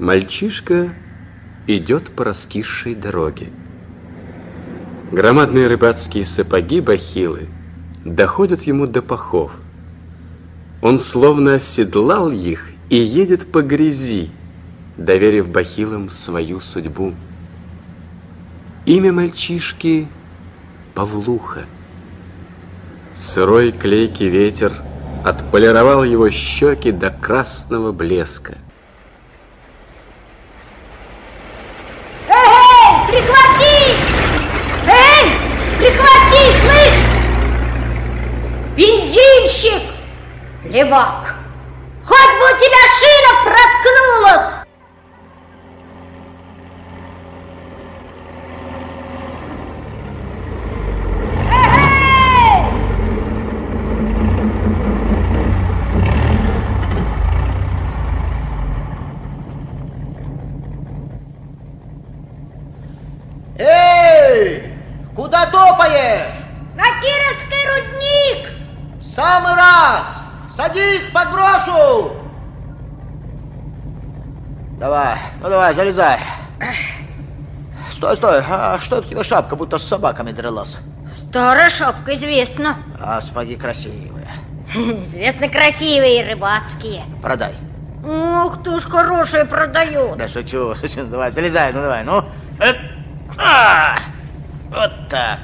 Мальчишка идет по раскисшей дороге. Громадные рыбацкие сапоги бахилы доходят ему до пахов. Он словно оседлал их и едет по грязи, доверив бахилам свою судьбу. Имя мальчишки Павлуха. Сырой клейкий ветер отполировал его щеки до красного блеска. Эй, прихвати! Эй, прихвати, слышь! Бензинщик! Левак! Хоть бы у тебя шина проткнулась! Эй! Куда топаешь? На Кировский рудник! В самый раз! Садись, подброшу! Давай, ну давай, залезай. Стой, стой, а что это у тебя шапка, будто с собаками дралась? Старая шапка, известно. А сапоги красивые. Известно, красивые рыбацкие. Продай. Ох ты ж, хорошие продает. Да шучу, шучу, давай, залезай, ну давай, ну. Вот так.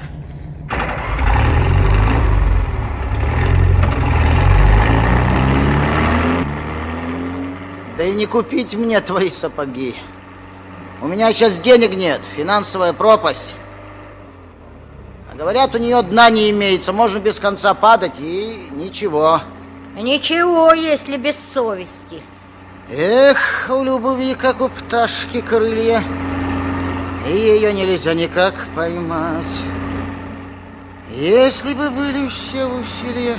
Да и не купить мне твои сапоги. У меня сейчас денег нет, финансовая пропасть. А говорят, у нее дна не имеется, можно без конца падать и ничего. Ничего, если без совести. Эх, у любви, как у пташки, крылья. И ее нельзя никак поймать. Если бы были все усилия.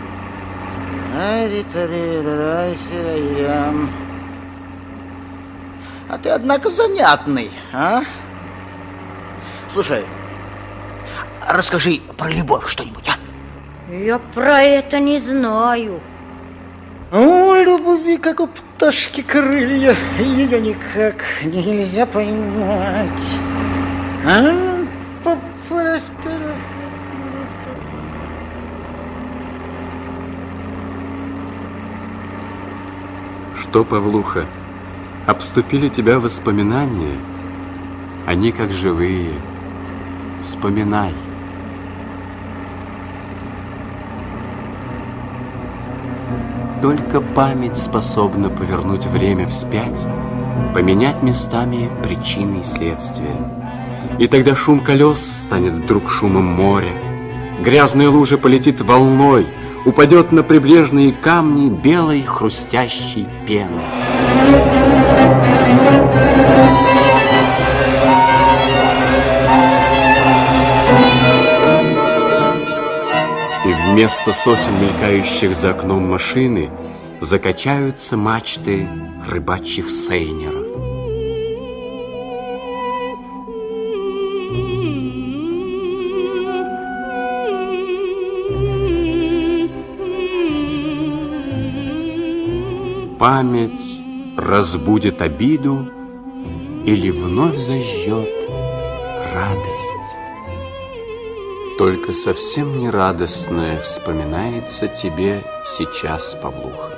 А ты, однако, занятный, а? Слушай, расскажи про любовь что-нибудь, а? Я про это не знаю. У любви, как у пташки, крылья, ее никак нельзя поймать. Что, Павлуха, обступили тебя воспоминания? Они как живые. Вспоминай. Только память способна повернуть время вспять, поменять местами причины и следствия. И тогда шум колес станет вдруг шумом моря, грязная лужа полетит волной, упадет на прибрежные камни белой хрустящей пеной. И вместо сосен, мелькающих за окном машины, закачаются мачты рыбачьих сейнеров. Память разбудит обиду или вновь зажжет радость. Только совсем не радостное вспоминается тебе сейчас, Павлуха.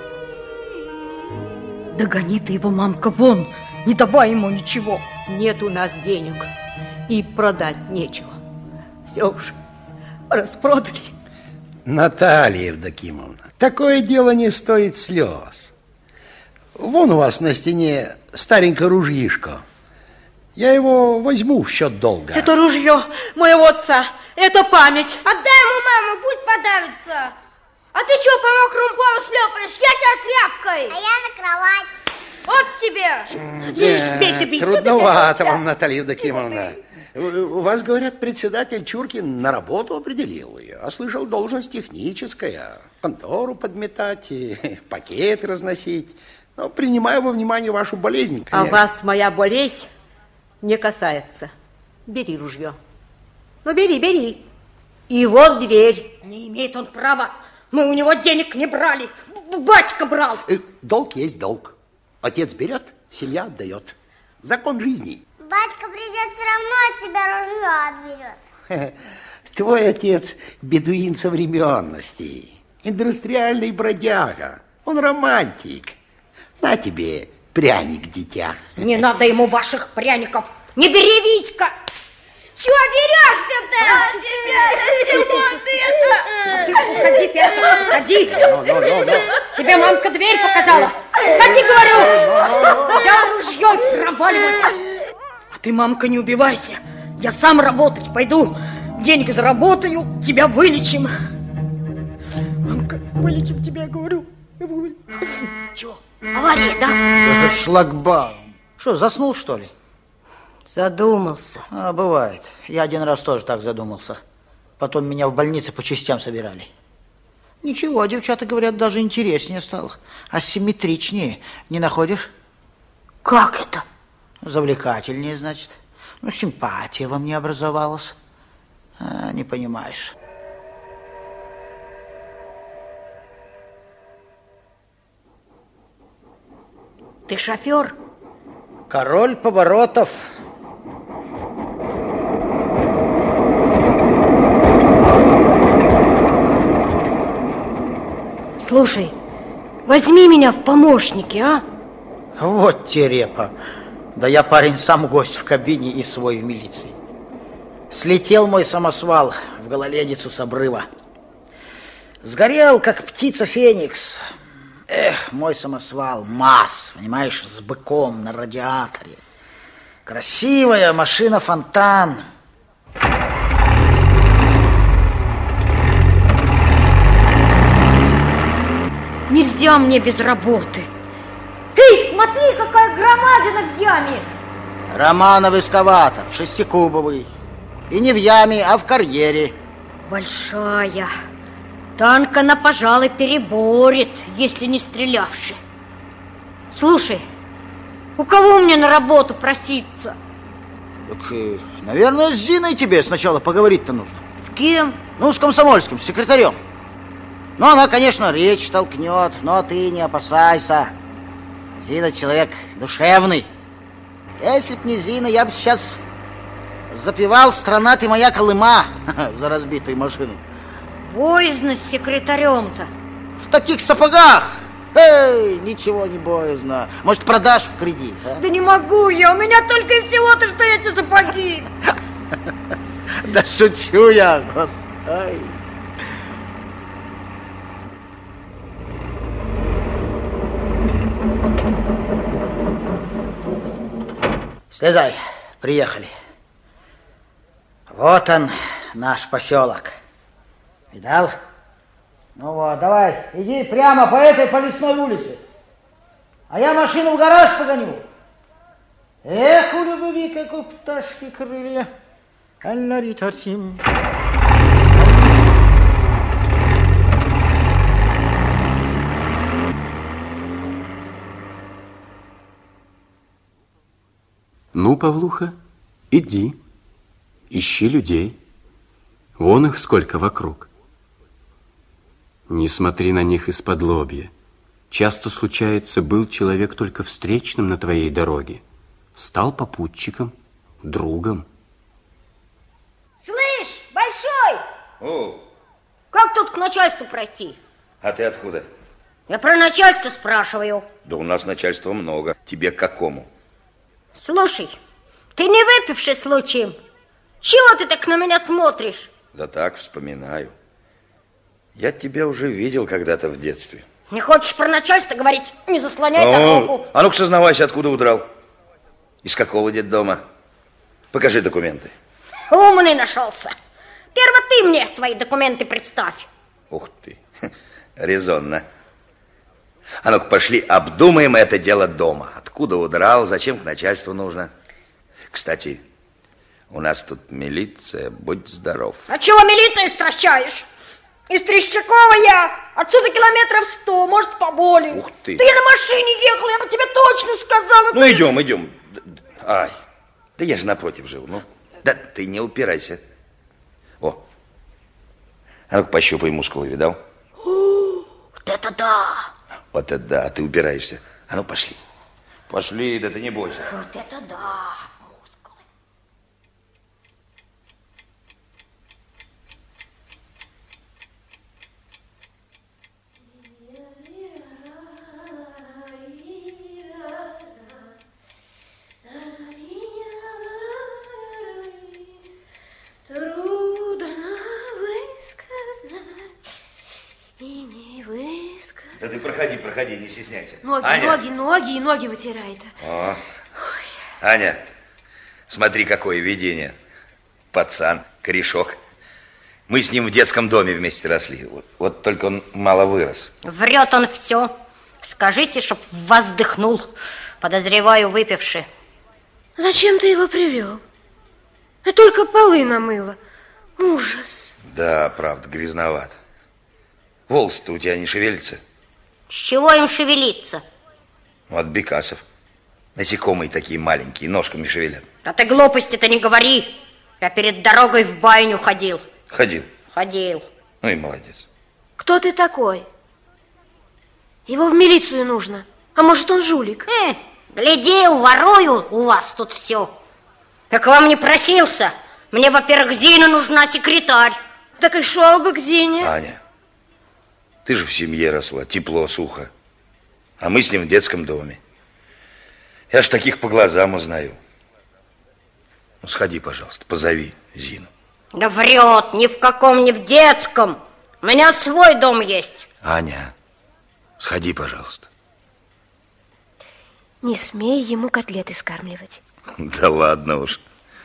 Догони ты его, мамка, вон, не давай ему ничего. Нет у нас денег и продать нечего. Все уж распродали. Наталья Евдокимовна, такое дело не стоит слез. Вон у вас на стене старенькое ружьишко. Я его возьму в счет долга. Это ружье моего отца, это память. Отдай ему, мама, пусть подавится. А ты что по мокрому полу шлепаешь? Я тебя тряпкой. А я на кровать. Вот тебе. Не смей ты бить. Трудновато вам, Наталья Евдокимовна. У вас, говорят, председатель Чуркин на работу определил ее. А слышал, должность техническая. Контору подметать, пакеты разносить. Но принимаю во внимание вашу болезнь, конечно. А вас моя болезнь не касается. Бери ружье. Ну, бери, бери. И вот дверь. Не имеет он права. Мы у него денег не брали. Батька брал. Долг есть долг. Отец берет, семья отдает. Закон жизни. Батька придет, все равно от тебя ружье отберет. Твой отец бедуин современности, индустриальный бродяга. Он романтик. На тебе пряник, дитя. Не надо ему ваших пряников. Не бери, Витька. Чего дерешься-то? Уходи, Петр, уходи. Тебе мамка дверь показала. Уходи, говорю. Взял ружье и проваливай. А ты, мамка, не убивайся. Я сам работать пойду. Денег заработаю, тебя вылечим. Мамка, вылечим тебя, говорю. Чего? Авария, да? Шлагбаум. Что, заснул, что ли? Задумался. Бывает. Я один раз тоже так задумался. Потом меня в больнице по частям собирали. Ничего, девчата говорят, даже интереснее стало. Асимметричнее. Не находишь? Как это? Завлекательнее, значит. Ну, симпатия во мне образовалась. Не понимаешь. Ты шофер? Король поворотов. Слушай, возьми меня в помощники, а? Вот терепа. Да я, парень, сам гость в кабине и свой в милиции. Слетел мой самосвал в гололедицу с обрыва. Сгорел, как птица Феникс. Эх, мой самосвал, МАЗ, понимаешь, с быком на радиаторе. Красивая машина-фонтан. Нельзя мне без работы. Эй, смотри, какая громадина в яме. Романов эскаватор, шестикубовый. И не в яме, а в карьере. Большая. Танк она, пожалуй, переборет, если не стрелявши. Слушай, у кого мне на работу проситься? Так, наверное, с Зиной тебе сначала поговорить-то нужно. С кем? Ну, с комсомольским, с секретарем. Ну, она, конечно, речь толкнет, но ты не опасайся. Зина человек душевный. Если б не Зина, я бы сейчас запевал «Страна ты моя Колыма» за разбитую машину. Боязно с секретарем-то. В таких сапогах? Эй, ничего не боязно. Может, продашь в кредит, а? Да не могу я, у меня только и всего-то, что эти сапоги. Да шучу я, господи. Слезай, приехали. Вот он, наш поселок. Видал? Ну вот, давай, иди прямо по этой по Лесной улице. А я машину в гараж погоню. Эх, у любви, как у пташки крылья. Алларитатим. Ну, Павлуха, иди, ищи людей. Вон их сколько вокруг. Не смотри на них из-под лобья. Часто случается, был человек только встречным на твоей дороге. Стал попутчиком, другом. Слышь, Большой! О, Как тут к начальству пройти? а ты откуда? Я про начальство спрашиваю. Да у нас начальства много. Тебе к какому? Слушай, ты не выпивший случаем? Чего ты так на меня смотришь? Да так, вспоминаю. Я тебя уже видел когда-то в детстве. Не хочешь про начальство говорить? Не заслоняй дорогу. А ну-ка сознавайся, откуда удрал? Из какого детдома? Покажи документы. Умный нашелся. Перво ты мне свои документы представь. Ух ты, резонно. А ну-ка пошли, обдумаем это дело дома. Откуда удрал, зачем к начальству нужно? Кстати, у нас тут милиция, будь здоров. А чего милицию стращаешь? Из Трещакова я. Отсюда километров 100, может, поболее. Ух ты. Да я на машине ехала, я бы тебе точно сказала. Ну, идем, идем. Ай, да я же напротив живу, ну. Да ты не упирайся. О, а ну-ка пощупай мускулы, видал? Вот это да. Вот это да, ты упираешься. А ну, пошли. Пошли, да ты не бойся. Вот это да! Да ты проходи, не стесняйся. Ноги вытирает. О. Аня, смотри, какое видение. Пацан, корешок. Мы с ним в детском доме вместе росли. Вот только он мало вырос. Врет он все. Скажите, чтоб воздыхнул. Подозреваю, выпивший. Зачем ты его привел? Я только полы намыла. Ужас. Да, правда, грязноват. Волосы-то у тебя не шевелятся? С чего им шевелиться? От бекасов. Насекомые такие маленькие, ножками шевелят. Да ты глупости-то не говори. Я перед дорогой в баню ходил. Ходил. Ну и молодец. Кто ты такой? Его в милицию нужно. А может, он жулик? Гляди, уворую у вас тут все. Я к вам не просился. Мне, во-первых, Зина нужна, секретарь. Так и шел бы к Зине. Аня, ты же в семье росла, тепло, сухо. А мы с ним в детском доме. Я ж таких по глазам узнаю. Ну, сходи, пожалуйста, позови Зину. Да врет, ни в каком, ни в детском. У меня свой дом есть. Аня, сходи, пожалуйста. Не смей ему котлеты скармливать. Да ладно уж.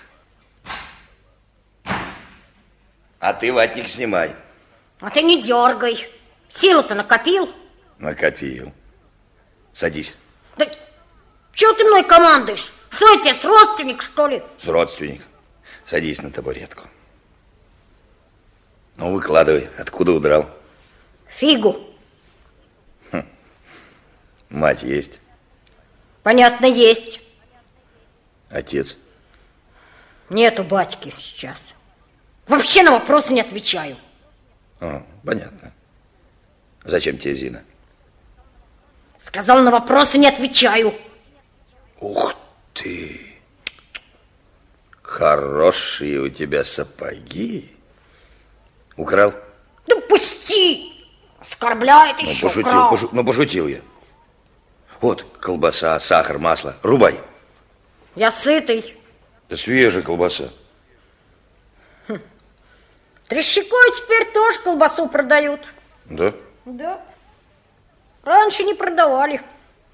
А ты ватник снимай. А ты не дергай. Силу-то накопил? Накопил. Садись. Да чего ты мной командуешь? Что я тебе, с родственник, что ли? С родственник. Садись на табуретку. Ну, выкладывай. Откуда удрал? Фигу. Мать есть? Понятно, есть. Отец? Нету батьки сейчас. Вообще на вопросы не отвечаю. Понятно. Зачем тебе Зина? Сказал, на вопросы не отвечаю. Ух ты! Хорошие у тебя сапоги. Украл? Да пусти! Оскорбляет еще, украл. Пошутил я. Вот колбаса, сахар, масло. Рубай. Я сытый. Да свежая колбаса. Трещакой теперь тоже колбасу продают. Да? Да. Раньше не продавали.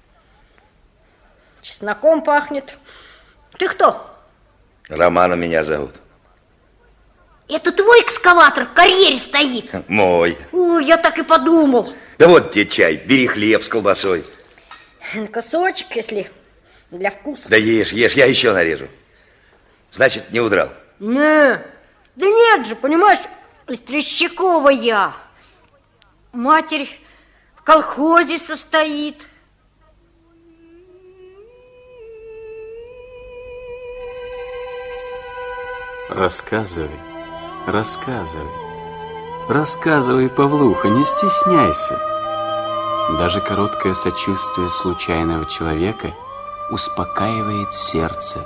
Чесноком пахнет. Ты кто? Романа меня зовут. Это твой экскаватор в карьере стоит? Мой. Ой, я так и подумал. Да вот тебе чай, бери хлеб с колбасой. Кусочек, если для вкуса. Да ешь, я еще нарежу. Значит, не удрал? Не, да нет же, понимаешь, из Трещакова я. Матерь в колхозе состоит. Рассказывай, Павлуха, не стесняйся. Даже короткое сочувствие случайного человека успокаивает сердце.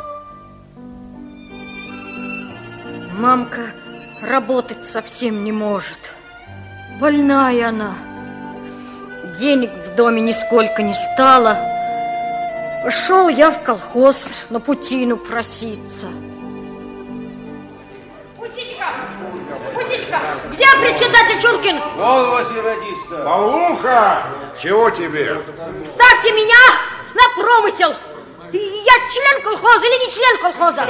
Мамка работать совсем не может. Больная она. Денег в доме нисколько не стало. Пошел я в колхоз на путину проситься. Пустите-ка! Где председатель Чуркин? Вон возле радиста. Павлуха, чего тебе? Ставьте меня на промысел. Я член колхоза или не член колхоза?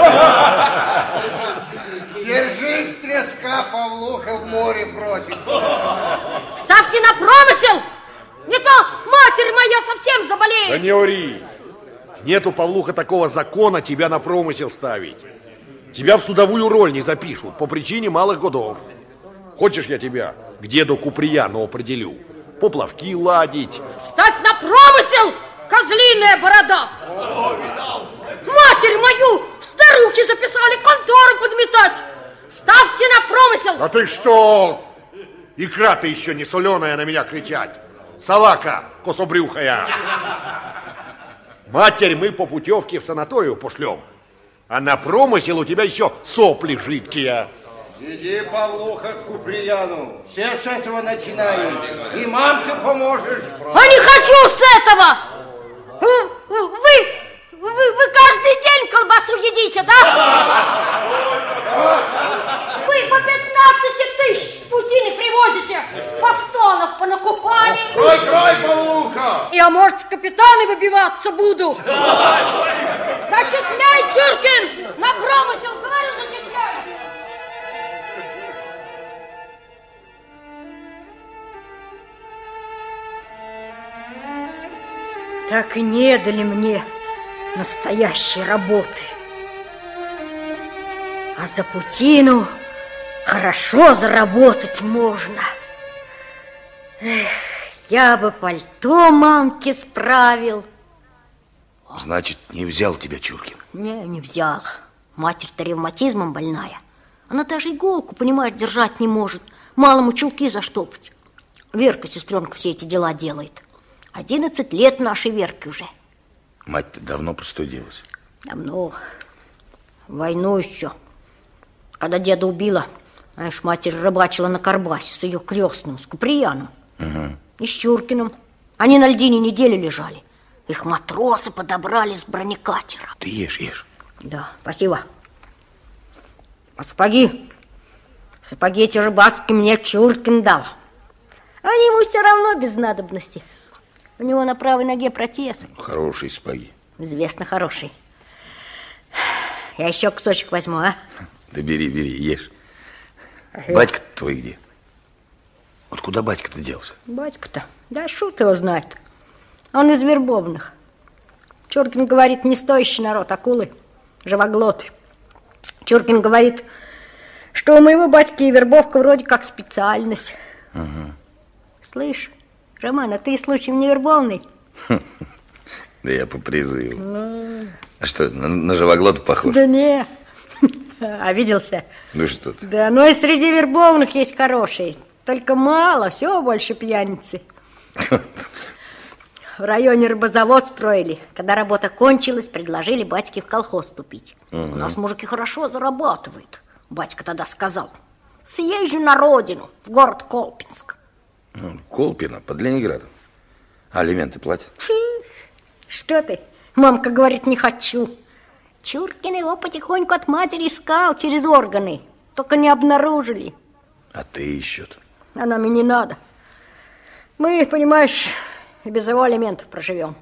Держись, треска, Павлуха в море просится. Ставьте на промысел. Не то матерь моя совсем заболеет. Да не ори. Нету, Павлуха, такого закона тебя на промысел ставить. Тебя в судовую роль не запишут по причине малых годов. Хочешь, я тебя к деду Куприяну определю? Поплавки ладить. Ставь на промысел, козлиная борода. Матерь мою в старухи записали контору подметать. Ставьте на промысел. Да ты что? Икра ты еще не соленая на меня кричать. Салака кособрюхая. Матерь мы по путевке в санаторию пошлем. А на промысел у тебя еще сопли жидкие. Иди, Павлуха, к Куприяну. Все с этого начинают. И мамке поможешь. А не хочу с этого! Вы каждый день колбасу едите, да? Вы по 15 тысяч с пути не привозите. Постонов понакупали. Крой, Павлуха! Я, может, в капитаны выбиваться буду. Зачисляй, Чуркин! На промысел, говорю, зачисляй! Так и не дали мне настоящей работы. А за путину хорошо заработать можно. Эх, я бы пальто мамке справил. Значит, не взял тебя Чуркин? Не взял. Матерь-то ревматизмом больная. Она даже иголку, понимаешь, держать не может. Малому чулки заштопать. Верка, сестренка, все эти дела делает. 11 лет нашей Верке уже. Мать-то давно простудилась? Давно. В войну еще. Когда деда убила, знаешь, матерь рыбачила на Карбасе с ее крестным, с Куприяном. Угу. И с Чуркиным. Они на льдине неделю лежали. Их матросы подобрали с бронекатера. Ты ешь. Да, спасибо. А сапоги эти рыбацкие мне Чуркин дал. Они ему все равно без надобности. У него на правой ноге протез. Хорошие сапоги. Известно, хороший. Я еще кусочек возьму, а? Да бери, ешь. Батька твой где? Вот куда батька-то делся? Батька-то? Да шут его знает. Он из Вербовных. Чуркин говорит, не стоящий народ, акулы, живоглоты. Чуркин говорит, что у моего батьки и вербовка вроде как специальность. Угу. Слышь, Роман, а ты случаем не вербовный? Да я по призыву. А что, на живоглота похож? Да не. Обиделся? Ну что ты? Да, но и среди вербовных есть хорошие. Только мало, все больше пьяницы. В районе рыбозавод строили. Когда работа кончилась, предложили батьке в колхоз вступить. У нас мужики хорошо зарабатывают. Батька тогда сказал, съезжу на родину, в город Колпинск. Колпино, под Ленинградом. А алименты платят? Что ты? Мамка говорит, не хочу. Чуркин его потихоньку от матери искал через органы. Только не обнаружили. А ты еще-то? А нам и не надо. Мы, понимаешь, и без его алиментов проживем.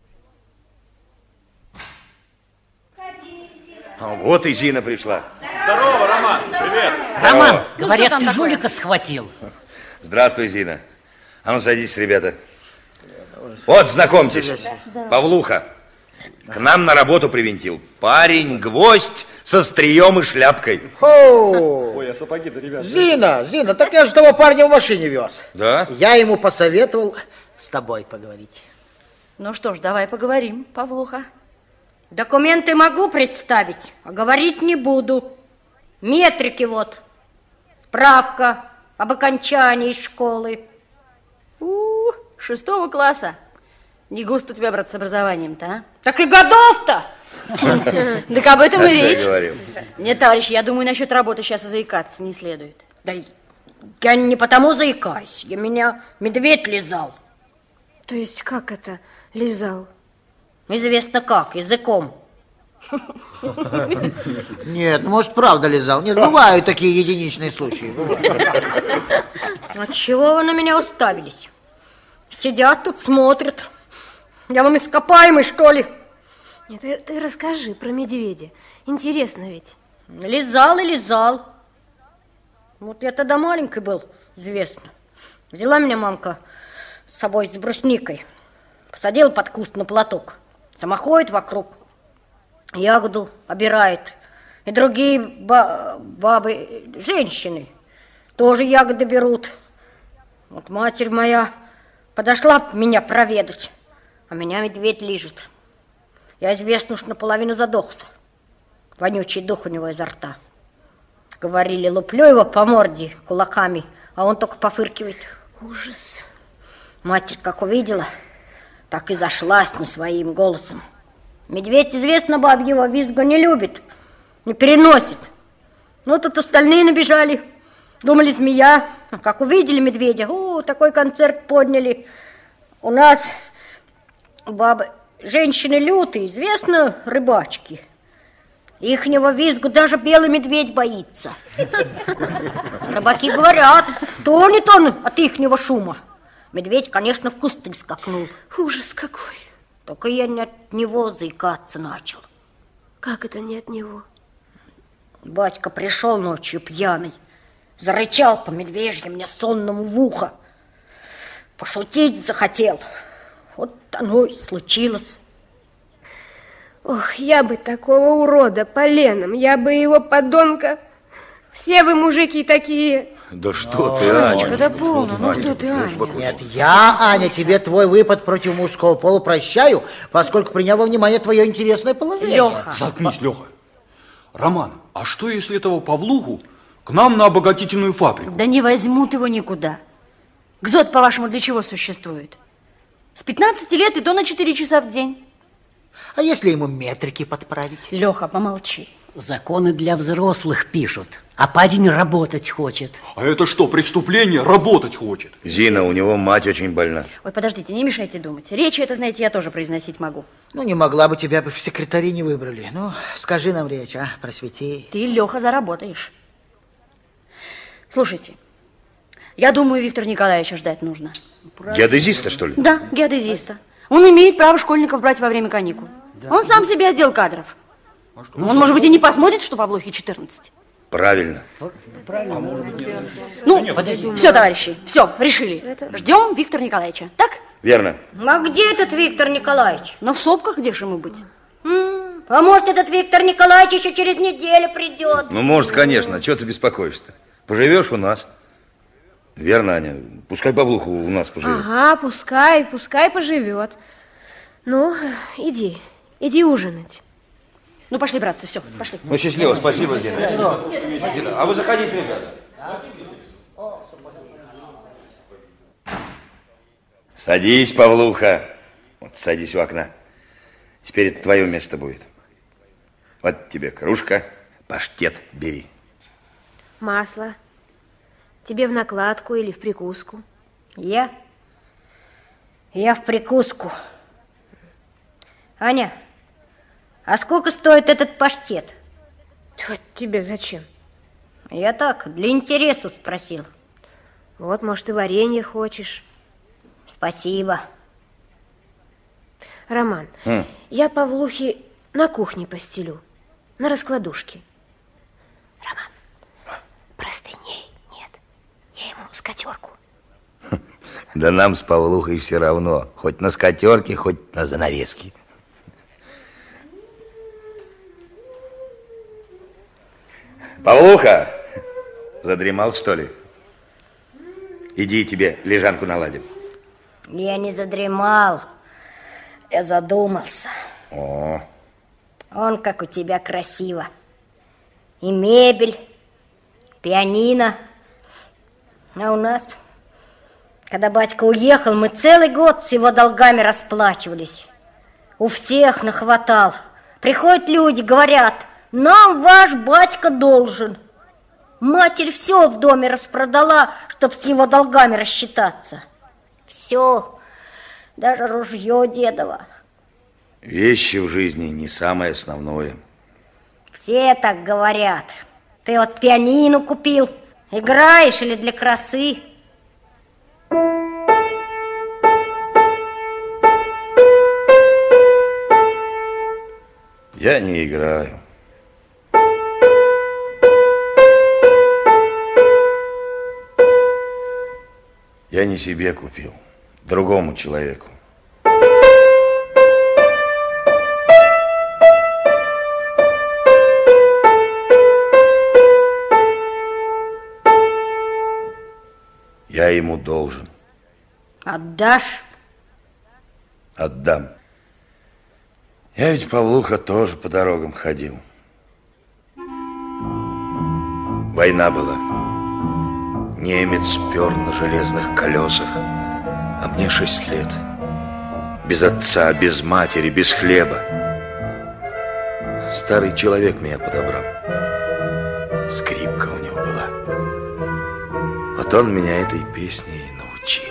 Вот и Зина пришла. Здорово, Роман. Привет. Роман, говорят, что там ты такое? жулика схватил. Здравствуй, Зина. А ну, садитесь, ребята. Вот, знакомьтесь. Павлуха. К нам на работу привинтил. Парень, гвоздь со острием и шляпкой. Ой, а сапоги-то, ребята. Зина, так я же того парня в машине вез. Да? Я ему посоветовал с тобой поговорить. Ну что ж, давай поговорим, Павлуха. Документы могу представить, а говорить не буду. Метрики вот. Справка об окончании школы. 6 класса. Не густо у тебя, брат, с образованием-то, а? Так и годов-то! Так об этом и речь. Говорил. Нет, товарищ, я думаю, насчет работы сейчас и заикаться не следует. Да я не потому заикаюсь, меня медведь лизал. То есть как это лизал? Известно как, языком. Нет, ну, может, правда лизал. Нет, бывают такие единичные случаи. Бывают. А чего вы на меня уставились? Сидят тут, смотрят. Я вам ископаемый, что ли? Нет, ты расскажи про медведя. Интересно ведь. Лизал и лизал. Вот я тогда маленький был, известно. Взяла меня мамка с собой с брусникой. Посадила под куст на платок. Сама ходит вокруг, ягоду обирает. И другие бабы, женщины, тоже ягоды берут. Вот матерь моя подошла меня проведать, а меня медведь лижет. Я, известно, уж наполовину задохся. Вонючий дух у него изо рта. Говорили, луплю его по морде кулаками, а он только пофыркивает. Ужас. Матерь как увидела, так и зашлась не своим голосом. Медведь, известно, бабьего визга не любит, не переносит. Ну, тут остальные набежали. Думали, змея. А как увидели медведя, такой концерт подняли. У нас бабы, женщины лютые, известно, рыбачки. Ихнего визгу даже белый медведь боится. Рыбаки говорят, тонет он от ихнего шума. Медведь, конечно, в кусты скакнул. Ужас какой. Только я не от него заикаться начал. Как это не от него? Батька пришел ночью пьяный, зарычал по медвежье мне сонному в ухо. Пошутить захотел. Вот оно и случилось. Ох, я бы такого урода поленом, я бы его подонка. Все вы мужики такие. Да что ты, Аня? Да полно, ну что ты, Аня? Нет, я, Аня, тебе твой выпад против мужского пола прощаю, поскольку принял во внимание твое интересное положение. Леха. Заткнись, Леха. Роман, а что, если этого Павлуху к нам на обогатительную фабрику? Да не возьмут его никуда. ГЗОТ, по-вашему, для чего существует? С 15 лет и то на 4 часа в день. А если ему метрики подправить? Леха, помолчи. Законы для взрослых пишут, а парень работать хочет. А это что, преступление? Работать хочет. Зина, у него мать очень больна. Ой, подождите, не мешайте думать. Речи это, знаете, я тоже произносить могу. Ну, не могла бы, тебя бы в секретари не выбрали. Ну, скажи нам речь, просвети. Ты, Леха, заработаешь. Слушайте, я думаю, Виктора Николаевича ждать нужно. Геодезиста, что ли? Да, геодезиста. Он имеет право школьников брать во время каникул. Да. Он сам себе отдел кадров. Он, может быть, и не посмотрит, что Павлухе 14. Правильно. Ну, все, товарищи, все, решили. Ждем Виктора Николаевича, так? Верно. А где этот Виктор Николаевич? Ну, в сопках, где же ему быть? А может, этот Виктор Николаевич еще через неделю придет? Ну, может, конечно. Чего ты беспокоишься-то? Поживешь у нас. Верно, Аня? Пускай Павлуху у нас поживет. Ага, пускай поживет. Ну, иди ужинать. Ну, пошли, братцы, все, пошли. Ну, счастливо, спасибо, Зина. Зина, а вы заходите, ребята. Садись, Павлуха. Вот, садись у окна. Теперь это твое место будет. Вот тебе кружка, паштет бери. Масло. Тебе в накладку или в прикуску? Я в прикуску. Аня, а сколько стоит этот паштет? Вот тебе зачем? Я так, для интересу спросил. Вот, может, и варенье хочешь. Спасибо. Роман, я Павлухе на кухне постелю, на раскладушке. Роман, простыней нет. Я ему скатерку. Да нам с Павлухой все равно. Хоть на скатерке, хоть на занавеске. Павлуха, задремал, что ли? Иди, тебе лежанку наладим. Я не задремал, я задумался. О. Он как у тебя красиво. И мебель, пианино. А у нас, когда батька уехал, мы целый год с его долгами расплачивались. У всех нахватал. Приходят люди, говорят: нам ваш батька должен. Матерь все в доме распродала, чтоб с его долгами рассчитаться. Все, даже ружье дедово. Вещи в жизни не самое основное. Все так говорят. Ты вот пианино купил. Играешь или для красы? Я не играю. Я не себе купил, другому человеку. Я ему должен. Отдашь? Отдам. Я ведь, Павлуха, тоже по дорогам ходил. Война была. Немец пер на железных колесах, а мне 6 лет. Без отца, без матери, без хлеба. старый человек меня подобрал. Скрипка у него была. Вот он меня этой песне и научил.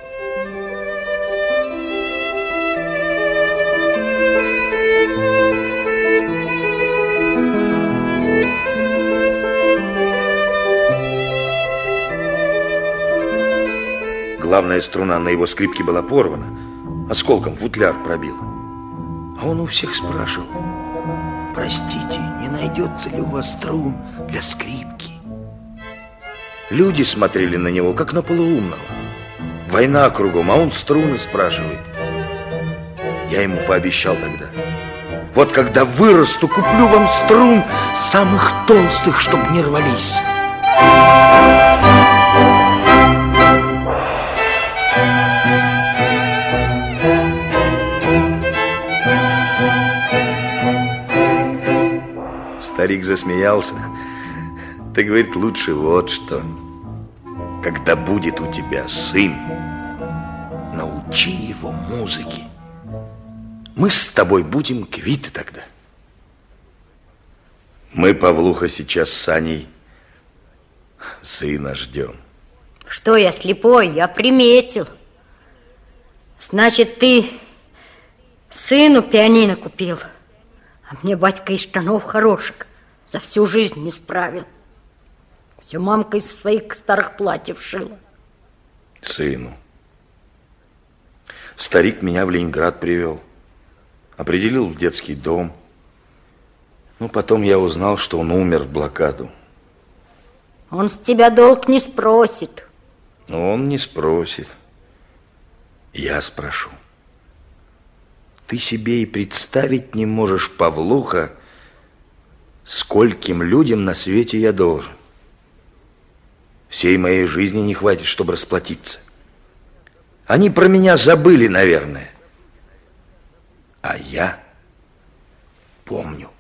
Главная струна на его скрипке была порвана, осколком футляр пробила. А он у всех спрашивал: простите, не найдется ли у вас струн для скрипки? Люди смотрели на него, как на полуумного. Война кругом, а он струны спрашивает. Я ему пообещал тогда: вот когда вырасту, куплю вам струн самых толстых, чтоб не рвались. Старик засмеялся. Ты, говорит, лучше вот что. Когда будет у тебя сын, научи его музыке. Мы с тобой будем квиты тогда. Мы, Павлуха, сейчас с Аней сына ждем. Что я слепой? Я приметил. Значит, ты сыну пианино купил, а мне батька из штанов хороших за всю жизнь не справил. Все мамка из своих старых платьев шила. Сыну. Старик меня в Ленинград привел. Определил в детский дом. Ну, потом я узнал, что он умер в блокаду. Он с тебя долг не спросит. Но он не спросит. Я спрошу. Ты себе и представить не можешь, Павлуха, скольким людям на свете я должен. Всей моей жизни не хватит, чтобы расплатиться. Они про меня забыли, наверное. А я помню.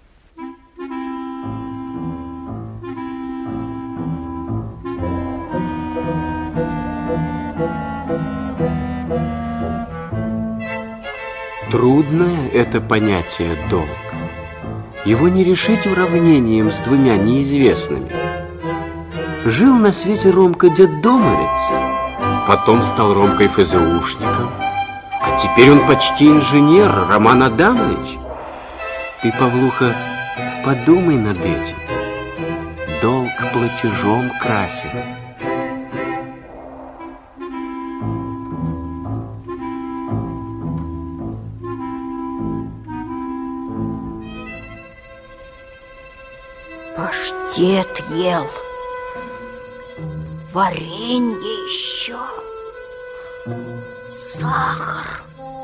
Трудное это понятие долг. Его не решить уравнением с двумя неизвестными. Жил на свете Ромка детдомовец, потом стал Ромкой ФЗУшником, а теперь он почти инженер, Роман Адамович. Ты, Павлуха, подумай над этим. Долг платежом красен. Паштет ел, варенье еще, сахар.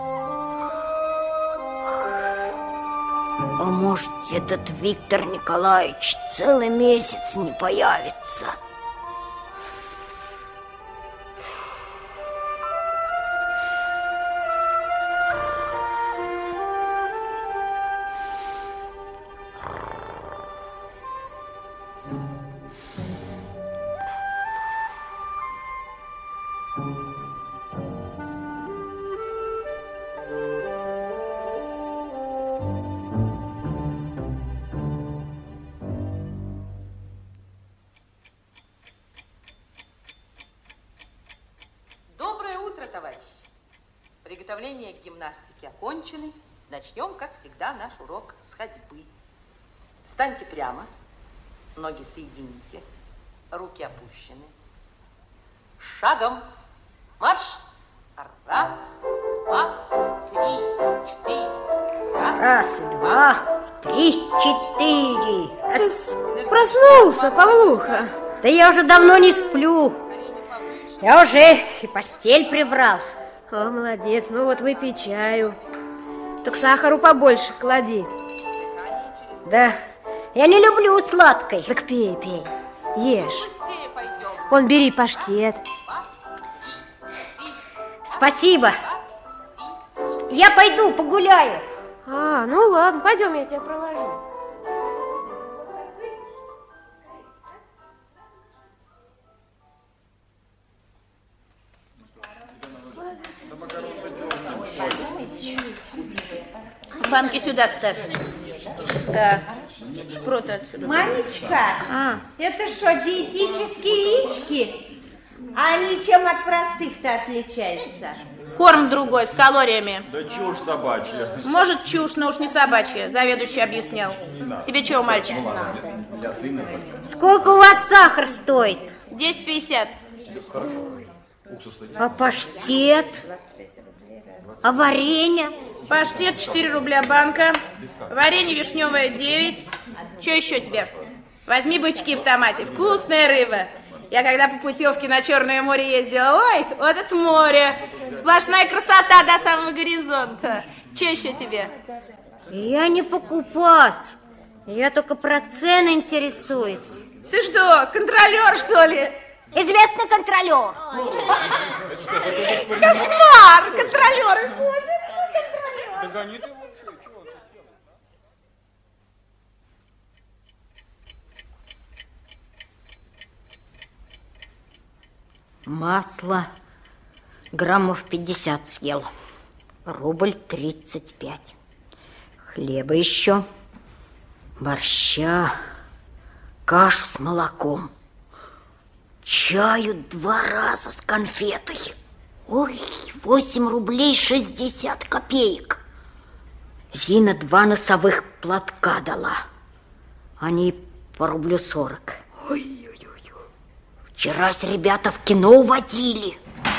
А может, этот Виктор Николаевич целый месяц не появится? Приготовления к гимнастике окончены. Начнем, как всегда, наш урок с ходьбы. Встаньте прямо, ноги соедините, руки опущены. Шагом марш! Раз, два, три, четыре. Раз, два, три, четыре. Раз. Проснулся, Павлуха. Да я уже давно не сплю. Я уже и постель прибрал. О, молодец, ну вот выпей чаю. Только сахару побольше клади. Да, я не люблю сладкой. Так пей, пей, ешь. Вон, бери паштет. Спасибо. Я пойду погуляю. А, ну ладно, пойдем, я тебя провожу. Банки сюда ставь. Так, шпроты отсюда. Манечка, это что, диетические яички? А они чем от простых-то отличаются? Корм другой, с калориями. Да чушь собачья. Может, чушь, но уж не собачья. Заведующий объяснял. Тебе чего, мальчик? Сколько у вас сахар стоит? 10,50. А паштет? А варенье? Паштет 4 рубля банка. Варенье вишневое 9. Что еще тебе? Возьми бычки в томате. Вкусная рыба. Я когда по путевке на Черное море ездила, ой, вот это море. Сплошная красота до самого горизонта. Что еще тебе? Я не покупать. Я только про цены интересуюсь. Ты что, контролер, что ли? Известный контролер. Кошмар! Контролеры ходят. Масло граммов 50 съел. Рубль 35. Хлеба еще. Борща. Кашу с молоком. Чаю 2 раза с конфетой. Ой, 8 рублей 60 копеек. Зина 2 носовых платка дала. Они по рублю 40. Ой-ой-ой. Вчерась ребята в кино уводили.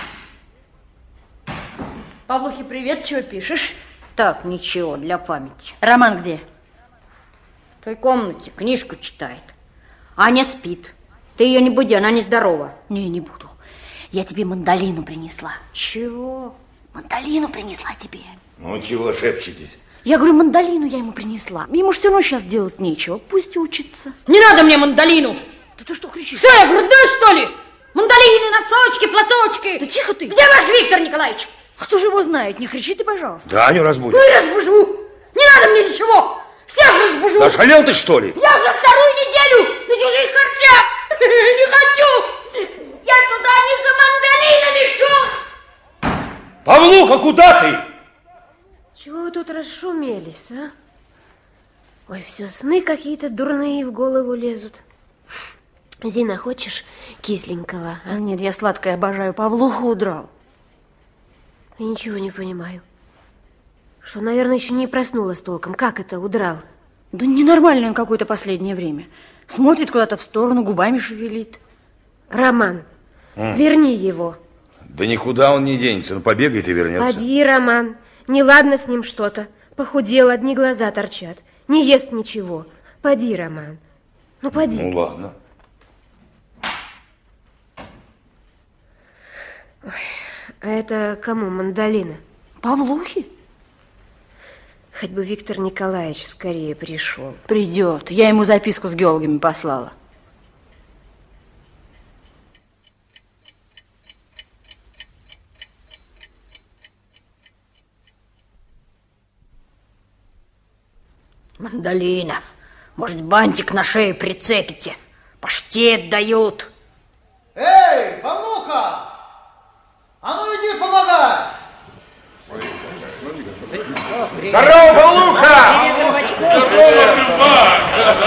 Павлухе, привет, чего пишешь? Так, ничего, для памяти. Роман где? В той комнате книжку читает. Аня спит. Ты ее не буди, она нездорова. Не буду. Я тебе мандолину принесла. Чего? Мандолину принесла тебе. Ну, чего шепчетесь? Я говорю, мандолину я ему принесла. Ему все равно сейчас делать нечего. Пусть учится. Не надо мне мандолину! Да ты что кричишь? Что, я грудной, что ли? Мандолины, носочки, платочки. Да тихо ты. Где ваш Виктор Николаевич? Кто же его знает? Не кричи ты, пожалуйста. Да, Аню разбудишь. Ну и разбужу. Не надо мне ничего. Всех разбужу. Да шалел ты, что ли? Я уже 2-ю неделю на чужих харчах. Не хочу. Я сюда не за мандолинами шел. Павлуха, куда ты? Чего вы тут расшумелись, а? Ой, все сны какие-то дурные в голову лезут. Зина, хочешь кисленького? А? Нет, я сладкое обожаю. Павлуху удрал. Я ничего не понимаю. Что, наверное, еще не проснулась толком. Как это удрал? Да ненормальный он какое-то последнее время. Смотрит куда-то в сторону, губами шевелит. Роман, верни его. Да никуда он не денется, он побегает и вернется. Поди, Роман, неладно с ним что-то. Похудел, одни глаза торчат. Не ест ничего. Поди, Роман. Ну, поди. Ну, ладно. Ой, а это кому мандолина? Павлухе? Хоть бы Виктор Николаевич скорее пришел. Придет. Я ему записку с геологами послала. Мандолина, может, бантик на шею прицепите? Паштет дают. Эй, Павлуха! А ну иди помогай! Здорово, Павлуха! Здорово, рыбак!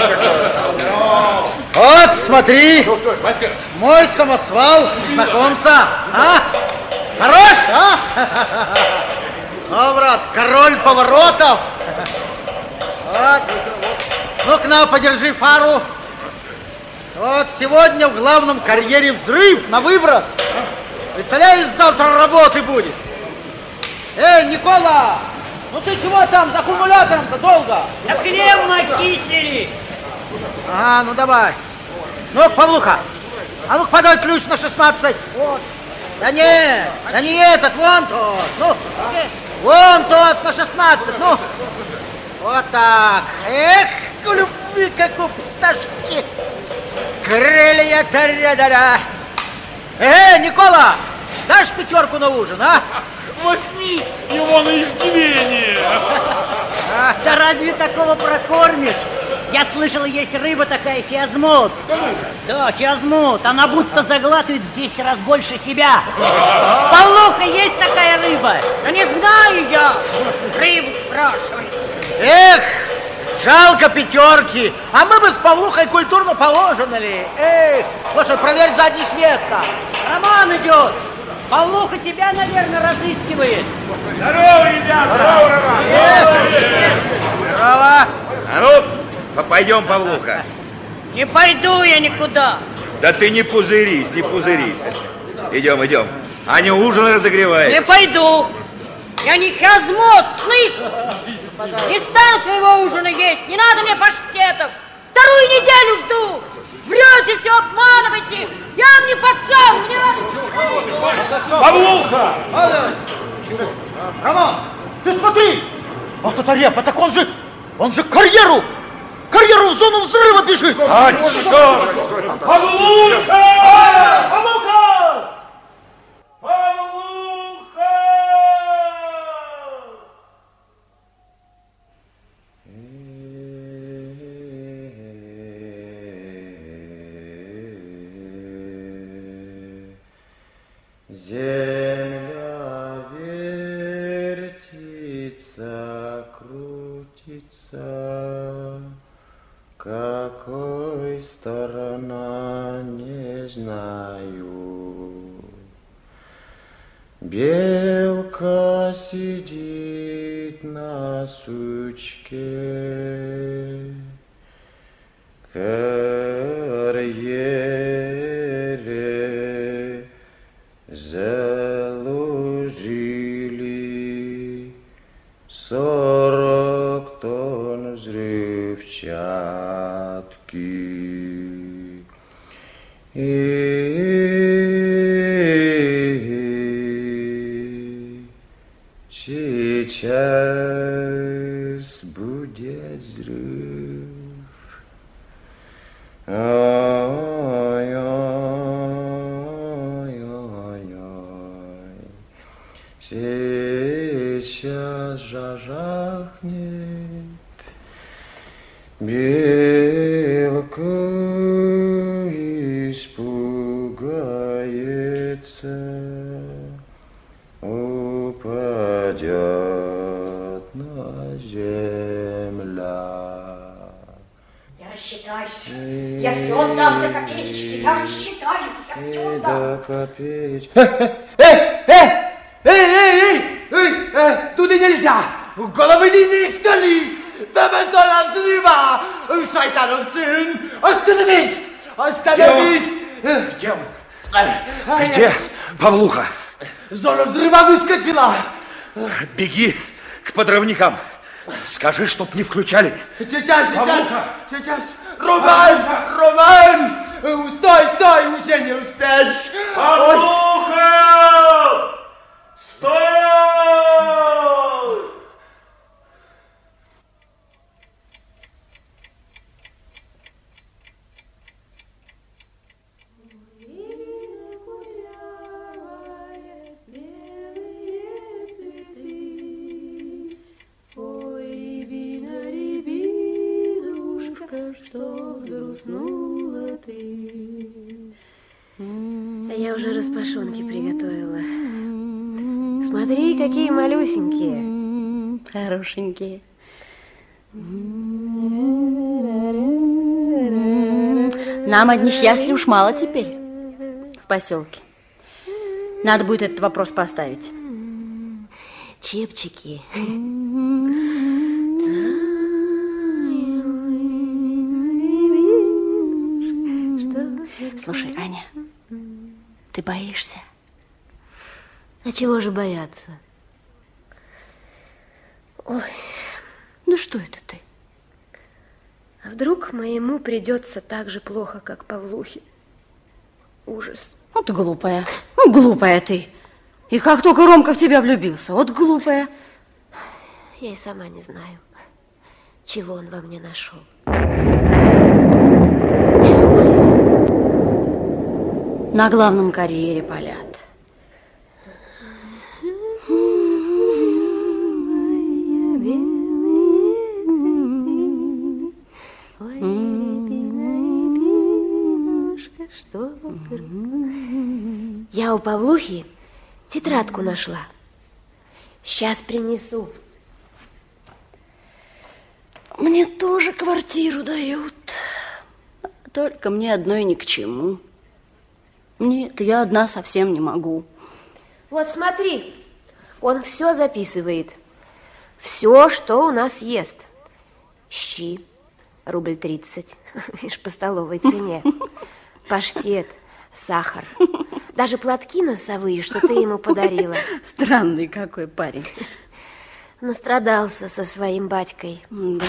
Вот, смотри, мой самосвал, знакомца, а? Хорош, а? О, брат, король поворотов. Вот, ну-ка, на, подержи фару. Вот сегодня в главном карьере взрыв на выброс. Представляешь, завтра работы будет. Эй, Никола, ну ты чего там за аккумулятором-то долго? Да клеммы окислились. А, ну давай. Ну-ка, Павлуха, а ну-ка подай ключ на 16. Вот. Да не этот, вон тот. Ну, вон тот на 16, ну. Вот так. Эх, у любви, как у пташки. Крылья таря-даря. Никола, дашь 5 на ужин, а? Возьми его на иждивение. Да разве такого прокормишь? Я слышал, есть рыба такая, хиазмот. Да, хиазмот. Она будто заглатывает в 10 раз больше себя. Павлуха, есть такая рыба? Да не знаю я. Рыбу спрашивай. Эх, Жалко пятерки. А мы бы с Павлухой культурно положили. Эй, слушай, проверь задний свет-то. Роман идет. Павлуха тебя, наверное, разыскивает. Здорово, ребята! Здорово, Роман! Здорово! А ну, пойдем, Павлуха. Не пойду я никуда. Да ты не пузырись, не пузырись. Идем, идем. Аня ужин разогревает. Не пойду. Я не хязмот, слышь? Не стану твоего ужина есть. Не надо мне паштетов. Вторую неделю жду. Врете, все обманываете. Я вам не пацан. Мне Павлуха! Роман, ты смотри. Вот это репа, так он же карьеру в зону взрыва бежит. А, черт! Павлуха! Павлуха! Земля вертится, крутится, какой сторона не знаю. Белка сидит на сучке, карьере заложили 40 тонн взрывчатки. И сейчас будет взрыв. Сейчас жахнет, белка испугается, упадет на земля. Я рассчитаюсь. Я все отдам до копеечки. Я рассчитаюсь. Я все отдам. До копеечки. Туда нельзя! Головы не имеешь, что ли? Там зона взрыва! Шайтанов сын! Остановись! Остановись! Где он? Где Павлуха? Зона взрыва выскочила! Беги к подрывникам. Скажи, чтоб не включали. Сейчас! Роман! Стой! Уже не успеешь! Павлуха! Стой! Что взгрустнула ты. А я уже распашонки приготовила. Смотри, какие малюсенькие. Хорошенькие. Нам одних ясли уж мало теперь в поселке. Надо будет этот вопрос поставить. Чепчики. Слушай, Аня, ты боишься? А чего же бояться? Ой, ну что это ты? А вдруг моему придется так же плохо, как Павлухе? Ужас. Вот глупая. Ну, глупая ты. И как только Ромка в тебя влюбился. Вот глупая. Я и сама не знаю, чего он во мне нашел. На главном карьере палят. Я у Павлухи тетрадку нашла. Сейчас принесу. Мне Мне тоже квартиру дают. Только мне одной ни к чему. Нет, я одна совсем не могу. Вот смотри, он все записывает. Все, что у нас ест. Щи, рубль 30, видишь, по столовой цене. Паштет, сахар. Даже платки носовые, что ты ему подарила. Странный какой парень. Настрадался со своим батькой. Да.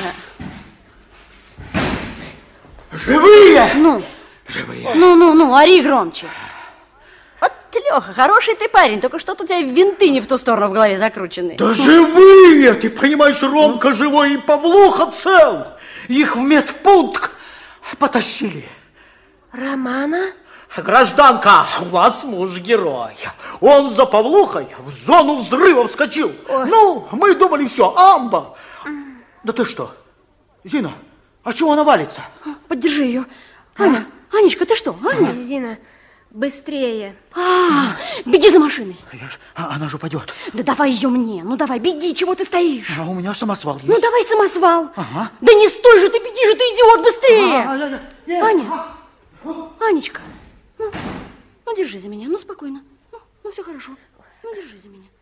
Живые! Ну, живые. Ну, ори громче. Вот, Леха, хороший ты парень, только что-то у тебя винты не в ту сторону в голове закручены. Да живые! Ты понимаешь, Ромка живой и Павлуха цел. Их в медпункт потащили. Романа? Гражданка, у вас муж герой. Он за Павлухой в зону взрыва вскочил. Ой. Ну, мы думали, все, амба. Да ты что, Зина, а чего она валится? Поддержи ее. Аня, Анечка, ты что? Аня? Зина, быстрее. Беги за машиной. Она же упадет. Да давай ее мне. Ну давай, беги, чего ты стоишь? А у меня самосвал есть. Ну давай самосвал. Ага. Да не стой же ты, беги же ты, идиот, быстрее. Аня, Анечка, ну держи за меня, ну спокойно. Ну все хорошо, ну держи за меня.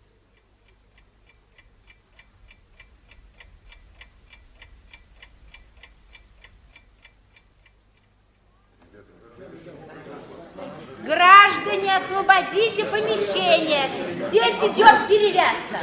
Граждане, освободите помещение. Здесь идет перевязка.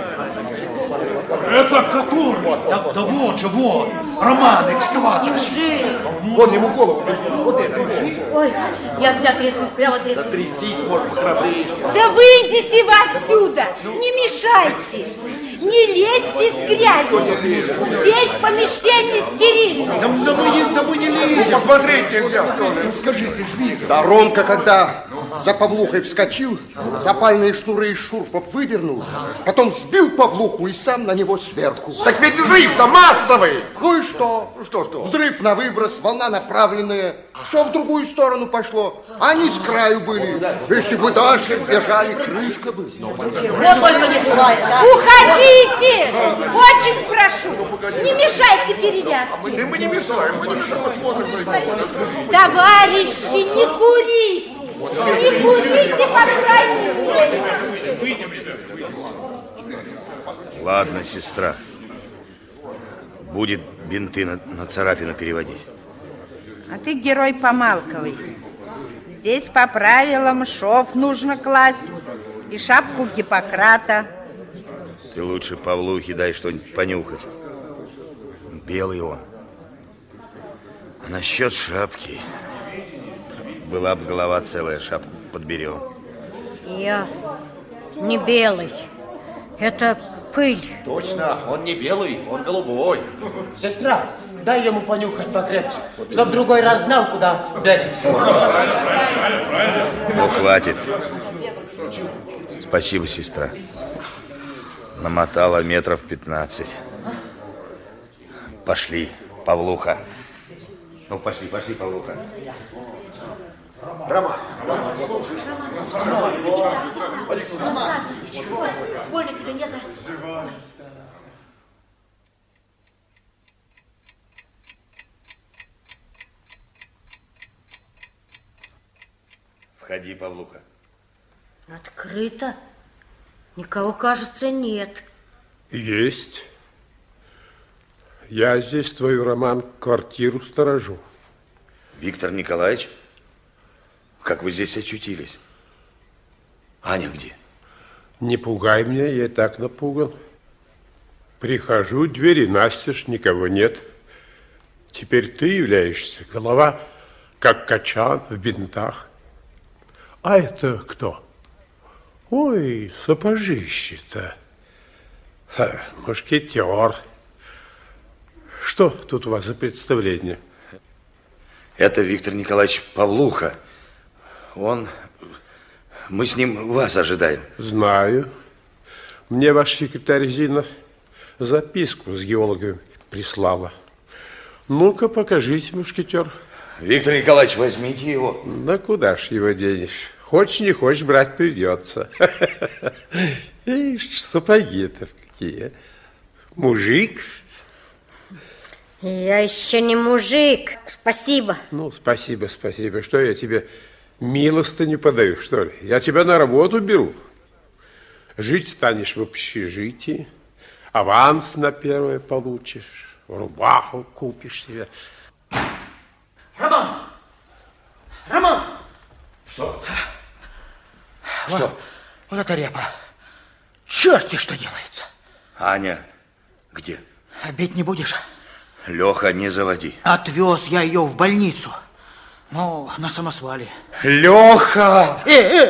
Это который? Да вот же, вот. Роман, экскаватор. Вон ему голову. Вот это. Ой, я вся трясусь, прямо трясусь. Да трясись, может, похрабрее. Да выйдите вы отсюда. Не мешайте. Не лезьте с грязью. Здесь помещение стерильное. Да мы не лезем. Посмотреть нельзя, что ли? Скажи, ты ж видел. Да Ромка, когда за Павлухой вскочил, запальные шнуры из шурфов выдернул, потом сбил Павлуху и сам на него сверху. Так ведь взрыв-то массовый. Ну и что? Что? Взрыв на выброс, волна направленная, все в другую сторону пошло. Они с краю были. Если бы дальше сбежали, крышка бы. Вот только не бывает, да? Уходите! Очень прошу. Не мешайте перевязке. Мы не мешаем, посмотрим. Товарищи, не курите. Не курите, по крайней мере. Ладно, сестра. Будет бинты на царапину переводить. А ты, герой, помалковый. Здесь по правилам шов нужно класть и шапку Гиппократа. Ты лучше Павлухе дай что-нибудь понюхать. Белый он. А насчет шапки... Была бы голова целая, шапку подберем. Я не белый. Это пыль. Точно, он не белый, он голубой. Сестра, дай ему понюхать покрепче, чтоб другой раз знал, куда бегать. Ну, хватит. Спасибо, сестра. Намотала метров 15. Пошли, Павлуха. Ну, пошли, Павлуха. Роман, слушай, больно тебе нет? Входи, Павлуха. Открыто. Никого, кажется, нет. Есть. Я здесь твою, Роман, квартиру сторожу. Виктор Николаевич? Как вы здесь очутились? Аня где? Не пугай меня, я и так напуган. Прихожу, двери настежь, никого нет. Теперь ты являешься, голова как качан в бинтах. А это кто? Ой, сапожище-то. Мушкетер. Что тут у вас за представление? Это Виктор Николаевич Павлуха. Мы с ним вас ожидаем. Знаю. Мне ваш секретарь Зина записку с геологами прислала. Ну-ка, покажите, мушкетер. Виктор Николаевич, возьмите его. Да куда ж его денешь? Хочешь, не хочешь, брать придется. Ишь, сапоги-то какие. Мужик. Я еще не мужик. Спасибо. Ну, спасибо, спасибо. Что, я тебе милостыню подаю, что ли? Я тебя на работу беру. Жить станешь в общежитии, аванс на первое получишь, рубаху купишь себе. Роман! Роман! Что? Что? Вот эта репа. Черт, что делается. Аня, где? Бить не будешь? Леха, не заводи. Отвез я ее в больницу. Ну, на самосвале. Леха!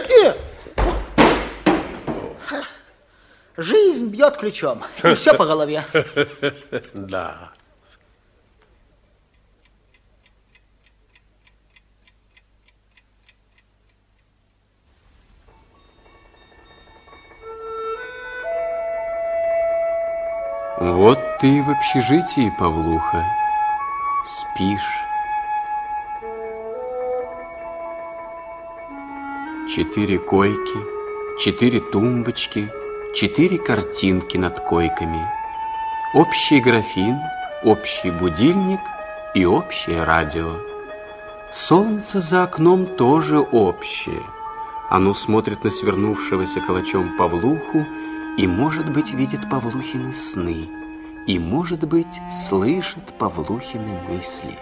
Жизнь бьет ключом. И все по голове. Да. Вот ты в общежитии, Павлуха, спишь. 4 койки, 4 тумбочки, 4 картинки над койками, общий графин, общий будильник и общее радио. Солнце за окном тоже общее. Оно смотрит на свернувшегося калачом Павлуху и, может быть, видит Павлухины сны, и, может быть, слышит Павлухины мысли.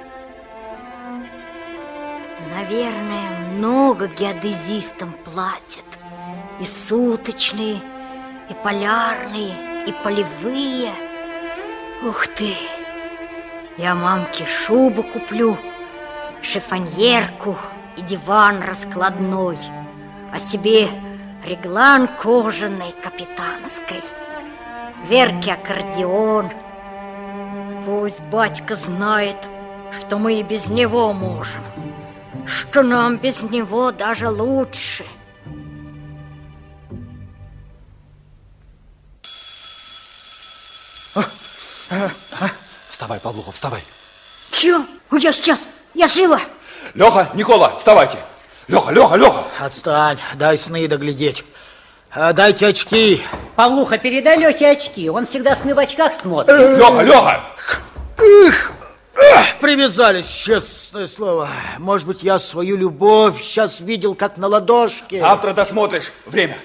Наверное, много геодезистам платят. И суточные, и полярные, и полевые. Ух ты! Я мамке шубу куплю, шифоньерку и диван раскладной, а себе реглан кожаной капитанской, Верке аккордеон. Пусть батька знает, что мы и без него можем, что нам без него даже лучше. Вставай, Павлуха, вставай. Чё? Я сейчас, я жива. Леха, Никола, вставайте. Леха. Отстань, дай сны доглядеть. Дайте очки. Павлуха, передай Лехе очки. Он всегда сны в очках смотрит. Леха. Привязались, честное слово. Может быть, я свою любовь сейчас видел, как на ладошке. Завтра досмотришь. Время.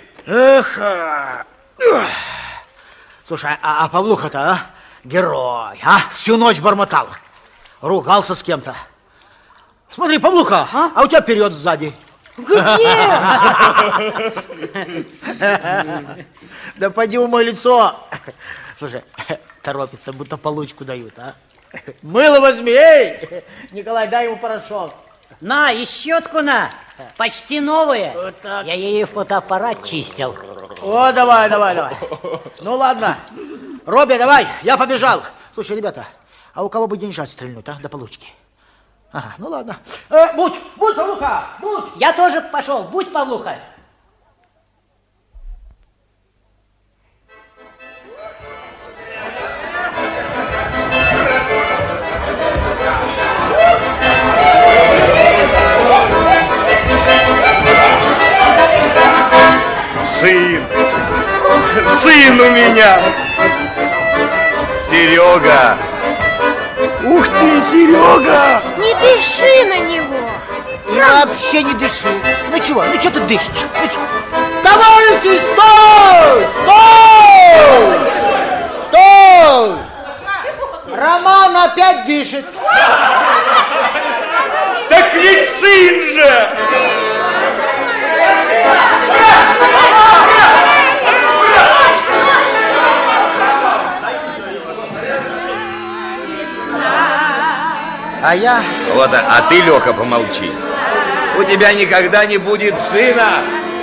Слушай, а Павлуха-то, герой, всю ночь бормотал. Ругался с кем-то. Смотри, Павлуха, а у тебя вперед сзади. Где? Да поди в мое лицо. Слушай, торопится, будто получку дают, а? Мыло возьми, эй! Николай, дай ему порошок. На, и щетку на. Почти новые. Вот так. Я ей фотоаппарат чистил. О, давай. Ну ладно. Робби, давай, я побежал. Слушай, ребята, а у кого бы деньжат стрельнуть, до получки? Ага, ну ладно. Будь, Павлуха, будь. Я тоже пошел, будь, Павлуха. Сын у меня. Серега. Ух ты, Серега! Не дыши на него. И вообще не дыши. Ну чего ты дышишь? Товарищи, стой! Роман опять дышит. Так ведь сын же! А я... Вот, а ты, Леха, помолчи. У тебя никогда не будет сына.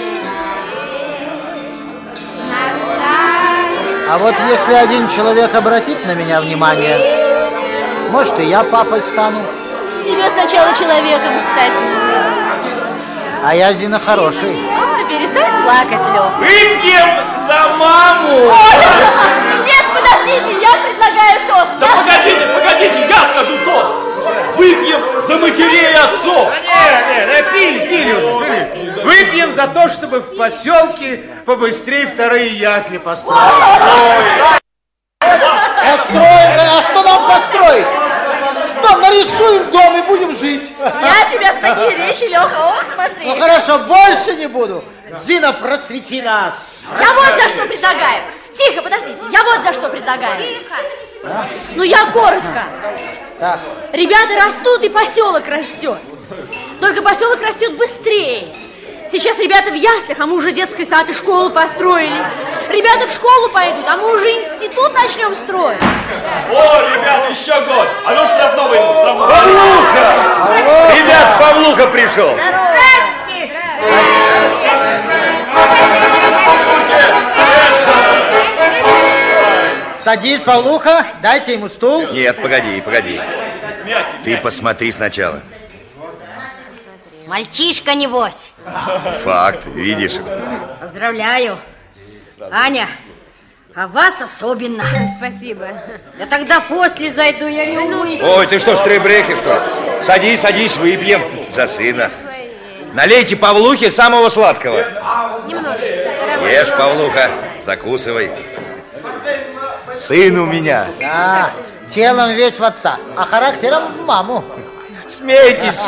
А вот если один человек обратит на меня внимание, может, и я папой стану. Тебе сначала человеком стать. А я, Зина, хороший. Перестань плакать, Лёв. Выпьем за маму! Нет, подождите, я предлагаю тост. Да погодите, я скажу тост. Выпьем за матерей и отцов. Нет, пили уже. Выпьем за то, чтобы в поселке побыстрее вторые ясли построить. Построим? А что нам построить? потом нарисуем дом и будем жить. Я тебя с такие речи, Леха, ох, смотри. Ну хорошо, больше не буду. Зина, просвети нас. Я вот за что предлагаю. Тихо, подождите, я вот за что предлагаю. А? Ну, я коротко. Так. Ребята растут, и поселок растет. Только поселок растет быстрее. Сейчас ребята в яслях, а мы уже детский сад и школу построили. Ребята в школу пойдут, а мы уже институт начнем строить. О, ребят, еще гость. А ну штрафного ему, штрафного. Павлуха! Ребят, Павлуха пришел. Садись, Павлуха, дайте ему стул. Нет, погоди. Ты посмотри сначала. Мальчишка, небось. Факт, видишь? Поздравляю. Аня, а вас особенно. Спасибо. Я тогда после зайду, я не умею. Ой, ты что, штрейбрехер, что ли? Садись, выпьем за сына. Налейте Павлухе самого сладкого. Немножечко. Ешь, Павлуха, закусывай. Сын у меня. Да, телом весь в отца, а характером в маму. Смейтесь.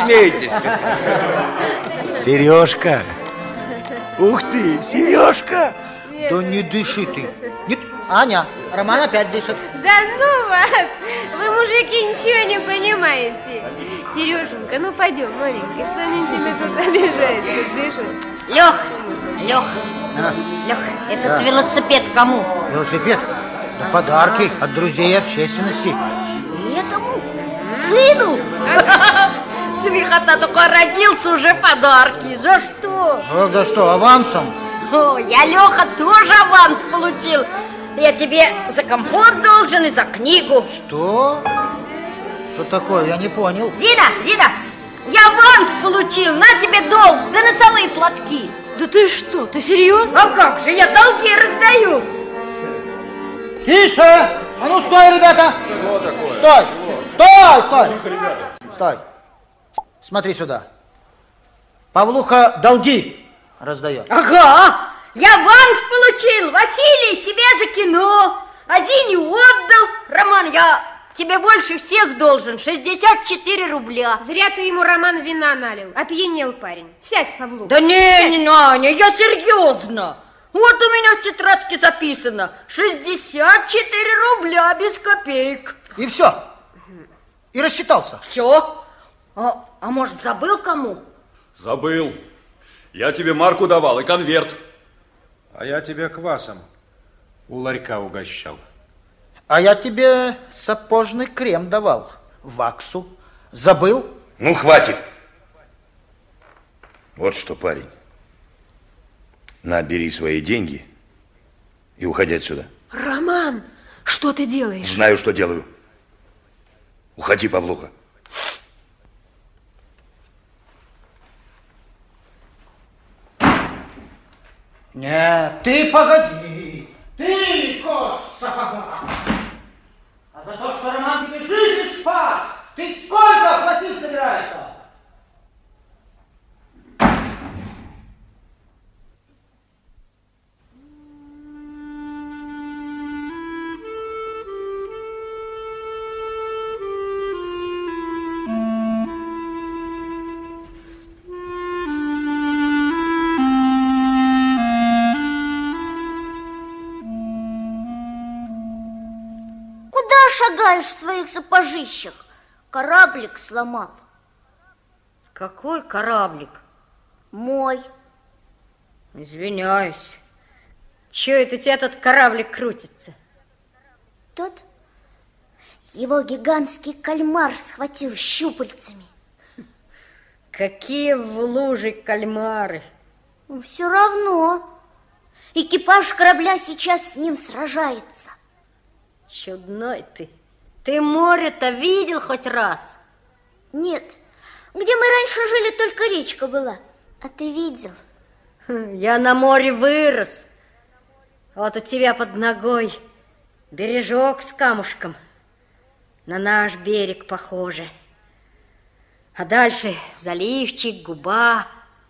Сережка. Ух ты, Сережка. Да не дыши ты. Нет. Аня, Роман опять дышит. Да ну вас! Вы, мужики, ничего не понимаете. Сереженька, ну пойдем, маленький, что они тебя тут обижают? Дышат. Лех, этот велосипед кому? Велосипед? Да подарки от друзей и общественности. Этому? Сыну? Смехота, только родился, уже подарки. За что? Вот за что, авансом? О, я, Леха, тоже аванс получил. Я тебе за комфорт должен и за книгу. Что? Что такое? Я не понял. Зина, я аванс получил. На тебе долг за носовые платки. Да ты что, ты серьезно? А как же, я долги раздаю. Тише! А ну стой, ребята! Стой! Смотри сюда. Павлуха долги раздает. Ага! Я аванс получил! Василий, тебе за кино! А Зине отдал! Роман, я тебе больше всех должен. 64 рубля. Зря ты ему, Роман, вина налил. Опьянел парень. Сядь, Павлуха. Да не, Аня, я серьезно. Вот у меня в тетрадке записано 64 рубля без копеек. И все? И рассчитался? Все? А может, забыл кому? Забыл. Я тебе марку давал и конверт. А я тебя квасом у ларька угощал. А я тебе сапожный крем давал, ваксу. Забыл? Ну, хватит. Вот что, парень. На, бери свои деньги и уходи отсюда. Роман, что ты делаешь? Знаю, что делаю. Уходи, Павлуха. Нет, ты погоди. Ты, кот в сапогах. А за то, что Роман тебе жизнь спас, ты сколько платить собираешься? Шагаешь в своих сапожищах? Кораблик сломал. Какой кораблик? Мой. Извиняюсь. Чего это у тебя этот кораблик крутится? Тот его гигантский кальмар схватил щупальцами. Какие в луже кальмары? Все равно. Экипаж корабля сейчас с ним сражается. Чудной ты. Ты море-то видел хоть раз? Нет. Где мы раньше жили, только речка была. А ты видел? Я на море вырос. Вот у тебя под ногой бережок с камушком. На наш берег похоже. А дальше заливчик, губа.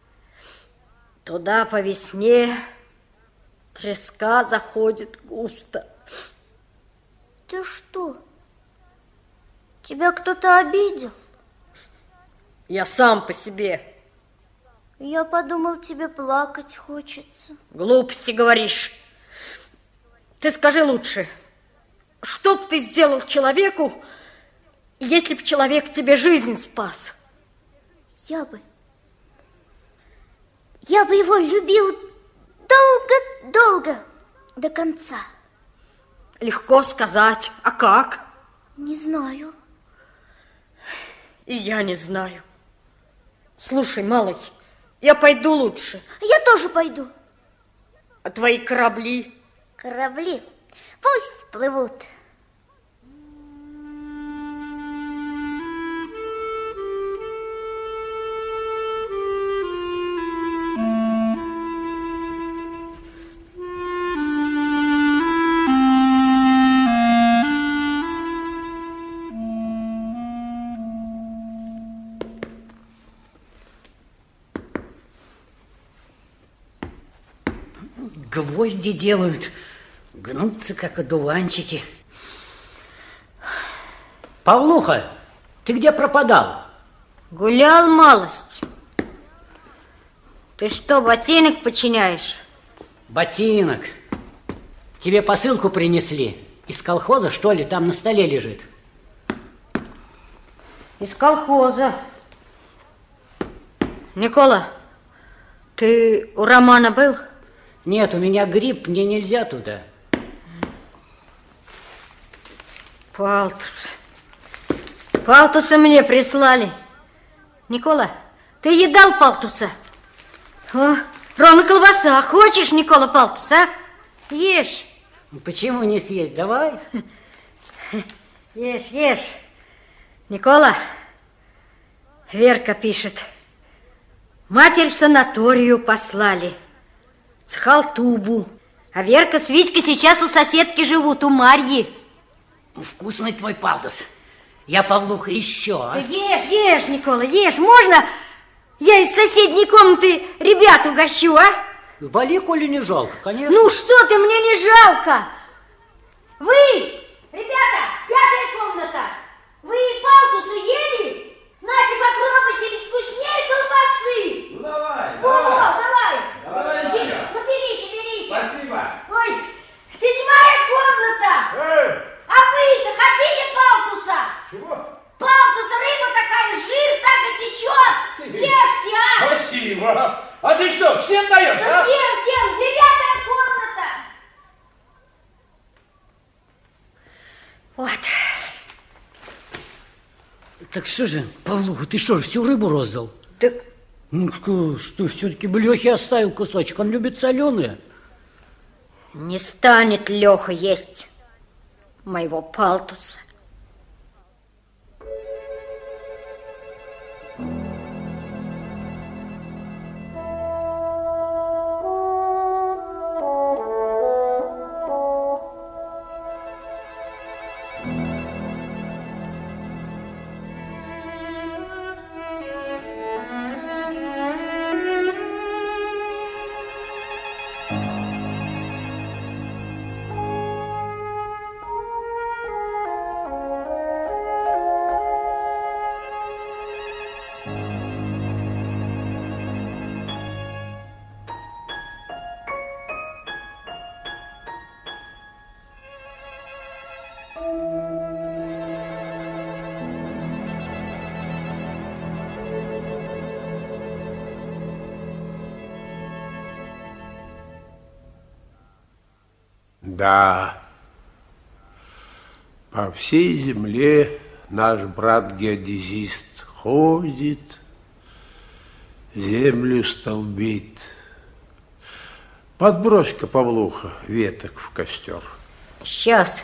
Туда по весне треска заходит густо. Ты что, Тебя кто-то обидел? Я сам по себе. Я подумал, тебе плакать хочется. Глупости говоришь. Ты скажи лучше, что б ты сделал человеку, если б человек тебе жизнь спас? Я бы его любил долго-долго, до конца. Легко сказать. А как? Не знаю. И я не знаю. Слушай, малый, я пойду лучше. Я тоже пойду. А твои корабли? Корабли пусть плывут. Гвозди делают, гнутся, как одуванчики. Павлуха, ты где пропадал? Гулял малость. Ты что, ботинок починяешь? Ботинок. Тебе посылку принесли. Из колхоза, что ли? Там на столе лежит. Из колхоза. Никола, ты у Романа был? Нет, у меня грипп, мне нельзя туда. Палтус. Палтуса мне прислали. Никола, ты едал палтуса? О, ровно колбаса. Хочешь, Никола, палтус, а? Ешь. Почему не съесть? Давай. Ешь, ешь. Никола, Верка пишет. Матерь в санаторию послали. Цхалтубу. А Верка с Витькой сейчас у соседки живут, у Марьи. Вкусный твой палтус. Я, Павлуха, еще, а? Да ешь, Никола, ешь. Можно я из соседней комнаты ребят угощу, а? Вали, коли не жалко, конечно. Ну что ты, мне не жалко. Вы, ребята, 5-я комната, вы палтусы ели? Нате, попробуйте, ведь вкуснее колбасы. Ну давай, давай. Давай еще. Ну берите. Спасибо. Ой, 7-я комната. А вы-то хотите палтуса? Чего? Палтуса, рыба такая, жир так и течет. Ешьте, а? Спасибо. А ты что, всем даешь, Да а? всем, 9-я комната. Вот. Так что же, Павлуха, ты что, всю рыбу роздал? Так... Ну что все-таки бы Лехе оставил кусочек, он любит соленые. Не станет Леха есть моего палтуса. Да, по всей земле наш брат-геодезист ходит, землю столбит. Подбрось-ка, Павлуха, веток в костер. Сейчас.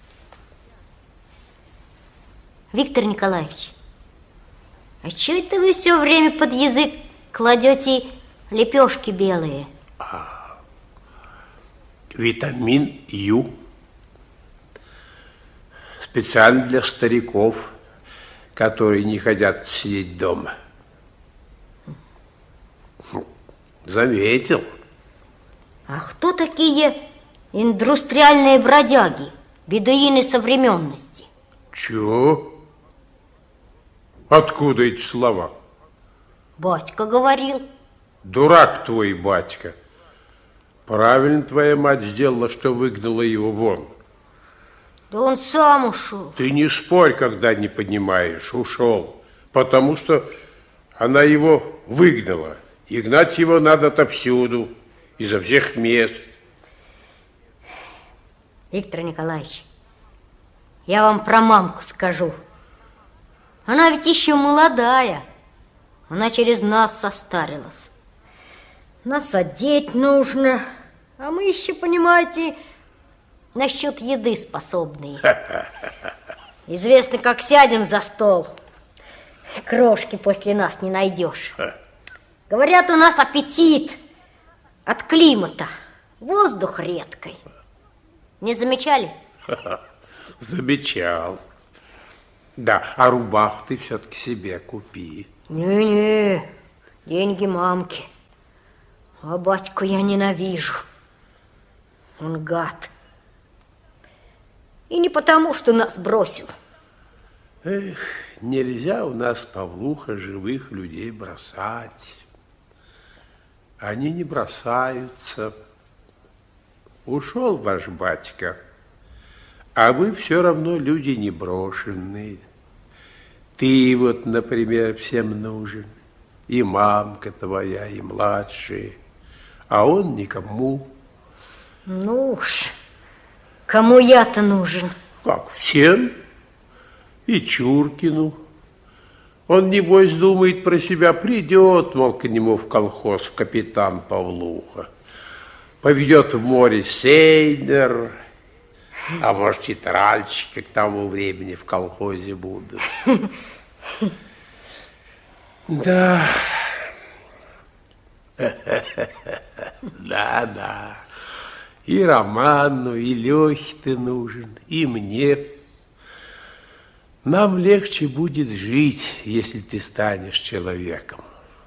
Виктор Николаевич, а чего это вы все время под язык кладете лепешки белые? Витамин Ю. Специально для стариков, которые не хотят сидеть дома. Заметил. А кто такие индустриальные бродяги, бедуины современности? Чего? Откуда эти слова? Батька говорил. Дурак твой батька. Правильно твоя мать сделала, что выгнала его вон. Да он сам ушел. Ты не спорь, когда не понимаешь. Ушел. Потому что она его выгнала. И гнать его надо отовсюду, изо всех мест. Виктор Николаевич, я вам про мамку скажу. Она ведь еще молодая. Она через нас состарилась. Нас одеть нужно. А мы еще, понимаете, насчет еды способные. Известно, как сядем за стол, крошки после нас не найдешь. Говорят, у нас аппетит от климата. Воздух редкий. Не замечали? Замечал. Да, а рубаху ты все-таки себе купи. Не-не, деньги мамки. А батьку я ненавижу. Он гад. И не потому, что нас бросил. Эх, нельзя у нас, Павлуха, живых людей бросать. Они не бросаются. Ушел ваш батька, а вы все равно люди не брошенные. Ты вот, например, всем нужен. И мамка твоя, и младшие. А он никому. Ну уж, кому я-то нужен? Как, всем? И Чуркину. Он, небось, думает про себя, придет, мол, к нему в колхоз капитан Павлуха. Поведет в море сейнер, а может, и тральщики к тому времени в колхозе будут. Да. Да. И Роману, и Лехе ты нужен, и мне. Нам легче будет жить, если ты станешь человеком.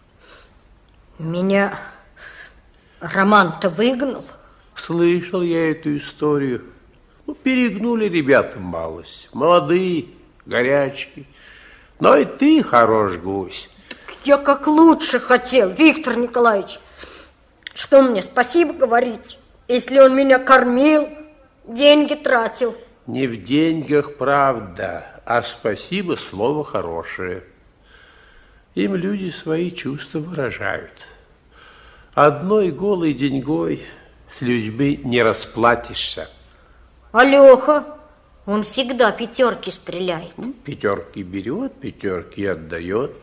Меня Роман-то выгнал? Слышал я эту историю. Ну, перегнули ребята малость. Молодые, горячие. Но и ты хорош гусь. Я как лучше хотел, Виктор Николаевич. Что мне спасибо говорить, если он меня кормил, деньги тратил? Не в деньгах, правда, а спасибо слово хорошее. Им люди свои чувства выражают. Одной голой деньгой с людьми не расплатишься. А Леха, он всегда пятерки стреляет. Пятерки берет, пятерки отдает.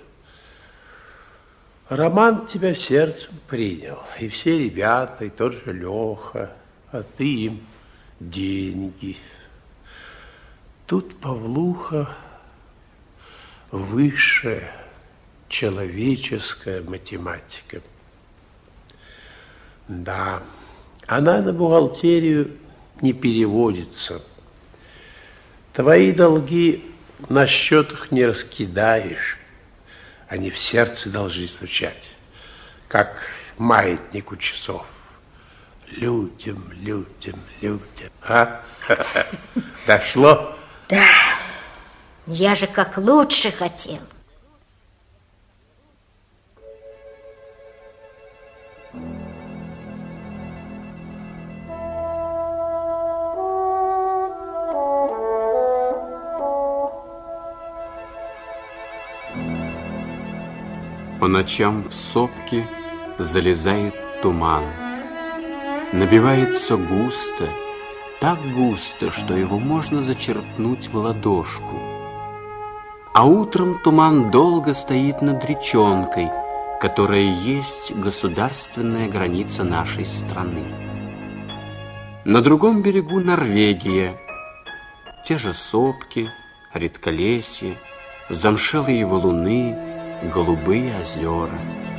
Роман тебя сердцем принял, и все ребята, и тот же Леха, а ты им деньги. Тут, Павлуха, высшая человеческая математика. Да, она на бухгалтерию не переводится. Твои долги на счетах не раскидаешь. Они в сердце должны стучать, как маятник у часов. Людям. А? Дошло? Да, я же как лучше хотел. По ночам в сопке залезает туман. Набивается густо, так густо, что его можно зачерпнуть в ладошку. А утром туман долго стоит над речонкой, которая есть государственная граница нашей страны. На другом берегу Норвегия, те же сопки, редколесье, замшелые валуны, голубые озера.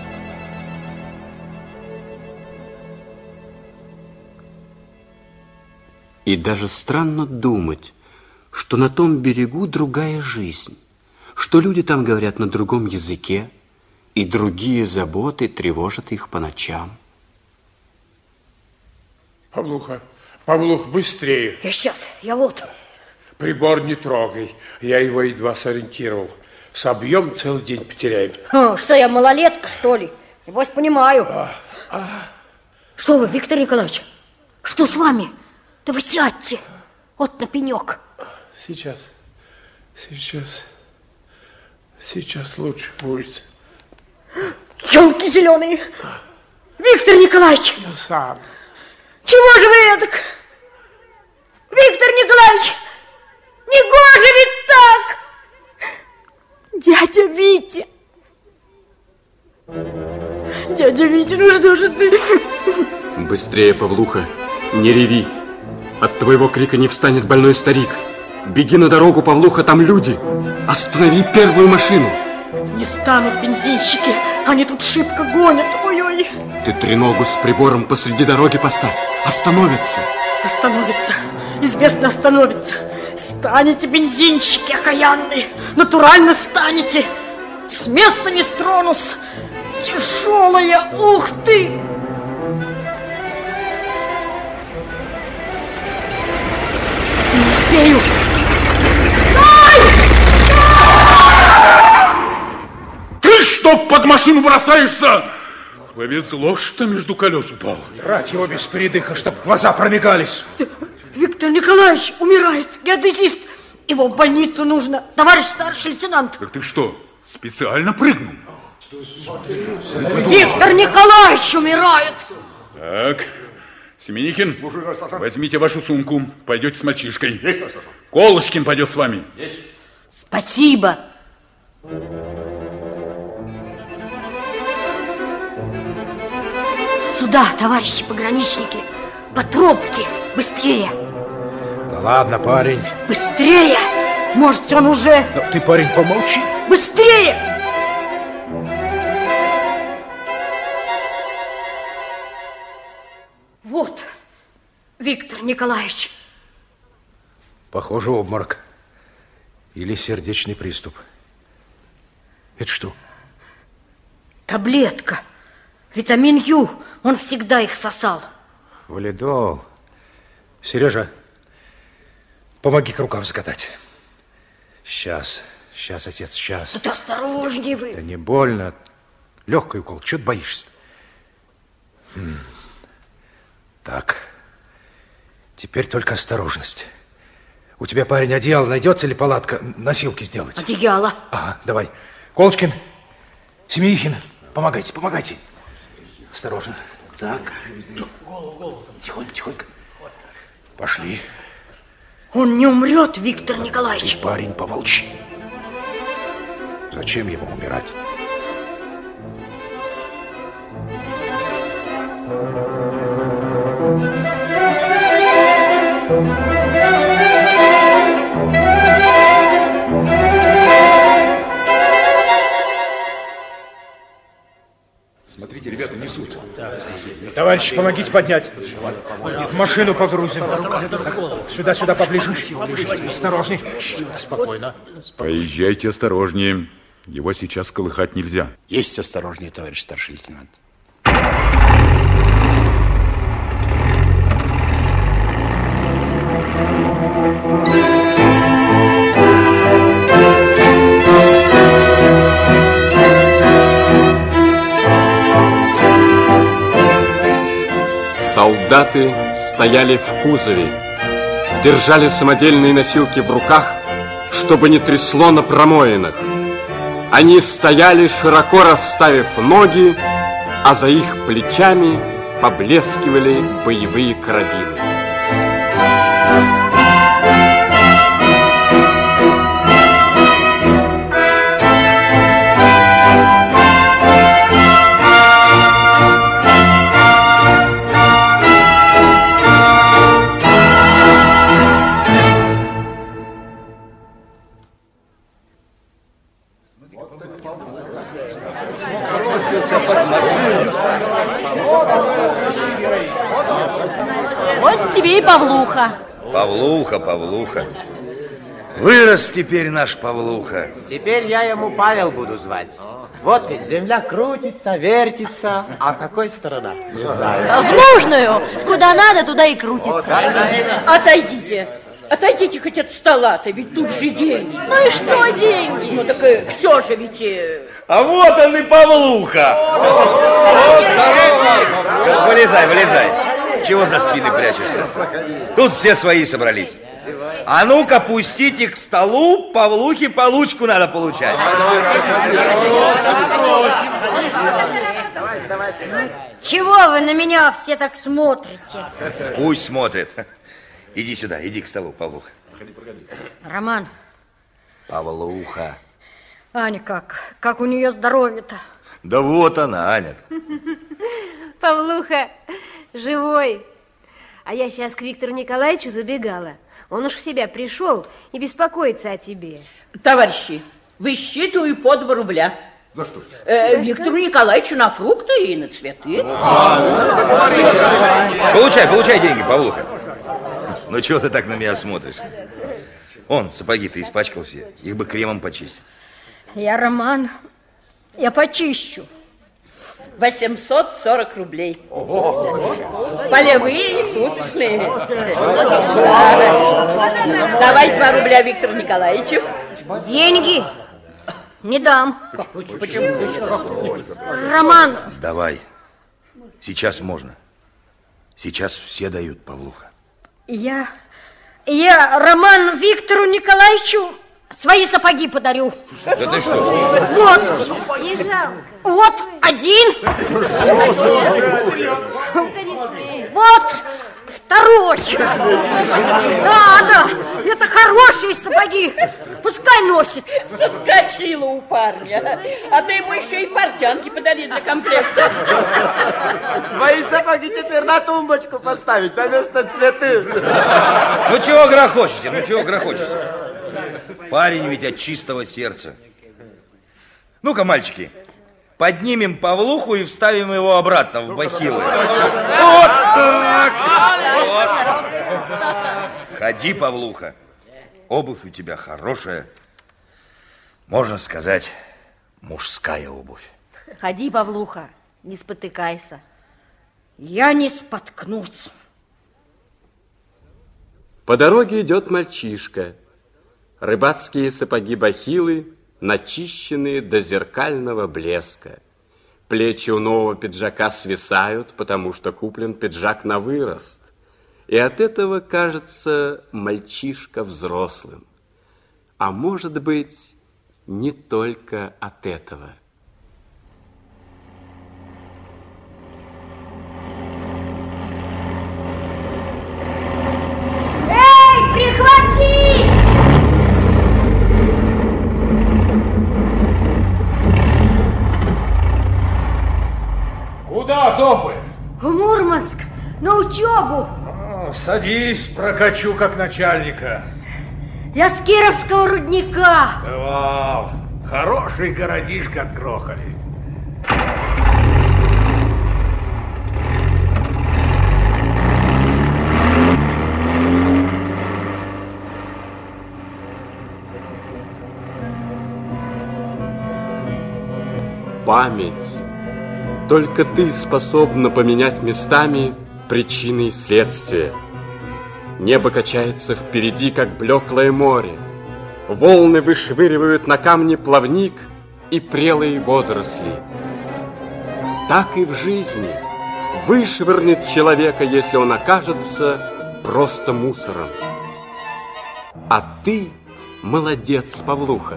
И даже странно думать, что на том берегу другая жизнь, что люди там говорят на другом языке, и другие заботы тревожат их по ночам. Павлух, быстрее. Я сейчас, я вот. Прибор не трогай, я его едва сориентировал. Собьем, целый день потеряем. Что я, малолетка, что ли? Небось, понимаю. Что вы, Виктор Николаевич? Что с вами? Да вы сядьте. Вот на пенек. Сейчас лучше будет. Ёлки зеленые. Виктор Николаевич. Я сам. Чего же вы эдак? Виктор Николаевич, негоже ведь так. Дядя Витя. Дядя Витя, ну что же ты? Быстрее, Павлуха, не реви. От твоего крика не встанет больной старик. Беги на дорогу, Павлуха, там люди. Останови первую машину. Не станут бензинщики, они тут шибко гонят. Ой-ой. Ты треногу с прибором посреди дороги поставь. Остановится. Остановится, известно остановится. Станете, бензинщики окаянные, натурально станете. С места не стронусь. Тяжелая, ух ты! Не успею. Стой! Ты что под машину бросаешься? Повезло, что между колес упал. Брать его без передыха, чтоб глаза промигались. Виктор Николаевич умирает, геодезист. Его в больницу нужно, товарищ старший лейтенант. Так ты что, специально прыгнул? Виктор Николаевич умирает. Так, Семенихин, возьмите вашу сумку, пойдете с мальчишкой. Есть, Колышкин пойдет с вами. Есть. Спасибо. Сюда, товарищи пограничники, по тропке, быстрее. Да ладно, парень. Быстрее! Может, он уже... Да ты, парень, помолчи. Быстрее! Вот, Виктор Николаевич. Похоже, обморок. Или сердечный приступ. Это что? Таблетка. Витамин Ю. Он всегда их сосал. Валидол. Сережа, помоги-ка рукав закатать. Сейчас, отец, сейчас. Да осторожней вы. Да не больно. Легкий укол. Чего ты боишься? Так. Теперь только осторожность. У тебя, парень, одеяло найдется или палатка? Носилки сделать? Одеяло. Ага, давай. Колочкин, Семенихин, помогайте. Осторожно. Так. Тихонько. Пошли. Он не умрет, Виктор Николаевич. Ты, парень, помолчи. Зачем ему умирать? Смотрите, ребята, несут. Товарищи, помогите поднять. В машину погрузим. Сюда, поближе. Осторожней. Спокойно. Поезжайте осторожнее. Его сейчас колыхать нельзя. Есть осторожнее, товарищ старший лейтенант. Солдаты стояли в кузове, держали самодельные носилки в руках, чтобы не трясло на промоинах. Они стояли, широко расставив ноги, а за их плечами поблескивали боевые карабины. Вот тебе и Павлуха. Павлуха. Вырос теперь наш Павлуха. Теперь я ему Павел буду звать. Вот ведь земля крутится, вертится. А какой сторона? Не знаю. В нужную. Куда надо, туда и крутится. Отойдите. Отойдите хоть от стола-то, ведь тут же деньги. Ну и что деньги? Ну так все же ведь... А вот он и Павлуха. Вылезай, вылезай. Чего за спины прячешься? Тут все свои собрались. А ну-ка, пустите к столу, Павлухе получку надо получать. Чего вы на меня все так смотрите? Пусть смотрит. Иди сюда, иди к столу, Павлуха. Роман. Павлуха. Аня как у нее здоровье-то? Да вот она, Аня. Павлуха живой. А я сейчас к Виктору Николаевичу забегала. Он уж в себя пришел и беспокоится о тебе. Товарищи, высчитываю по 2 рубля. За что? Виктору Николаевичу на фрукты и на цветы. Получай деньги, Павлуха. Ну чего ты так на меня смотришь? Он, сапоги-то испачкал все. Их бы кремом почистить. Я, Роман, я почищу. 840 рублей. Полевые и суточные. Давай 2 рубля Виктору Николаевичу. Деньги не дам. Почему? Роман. Давай. Сейчас можно. Сейчас все дают, Павлуха. Я Роман Виктору Николаевичу свои сапоги подарю. Да ты что? Вот. Не жалко. Вот один. Вот второй. Да, это хорошие сапоги. Пускай носит. Соскочила у парня. А ты ему еще и портянки подари для комплекта. Твои сапоги теперь на тумбочку поставить, на место цветы. Ну чего грохочете? Парень ведь от чистого сердца. Ну-ка, мальчики, поднимем Павлуху и вставим его обратно в бахилы. Вот так! Вот. Ходи, Павлуха. Обувь у тебя хорошая. Можно сказать, мужская обувь. Ходи, Павлуха, не спотыкайся. Я не споткнусь. По дороге идет мальчишка. Рыбацкие сапоги-бахилы, начищенные до зеркального блеска. Плечи у нового пиджака свисают, потому что куплен пиджак на вырост. И от этого кажется мальчишка взрослым. А может быть, не только от этого. Эй, прихвати! Куда топаешь? В Мурманск, на учебу. Садись, прокачу как начальника. Я с Кировского рудника. Бывал. Хороший городишко отгрохали. Память. Только ты способна поменять местами причины и следствия. Небо качается впереди, как блеклое море. Волны вышвыривают на камни плавник и прелые водоросли. Так и в жизни вышвырнет человека, если он окажется просто мусором. А ты молодец, Павлуха.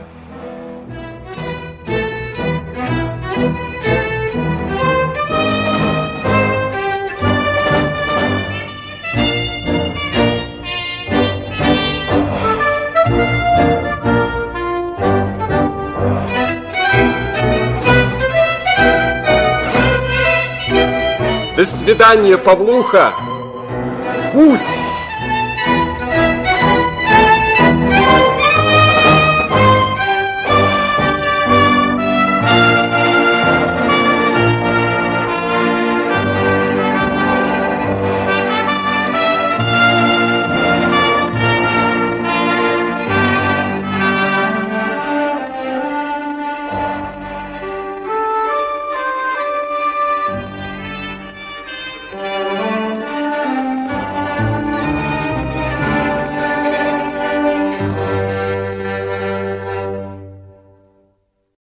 До свидания, Павлуха. Путь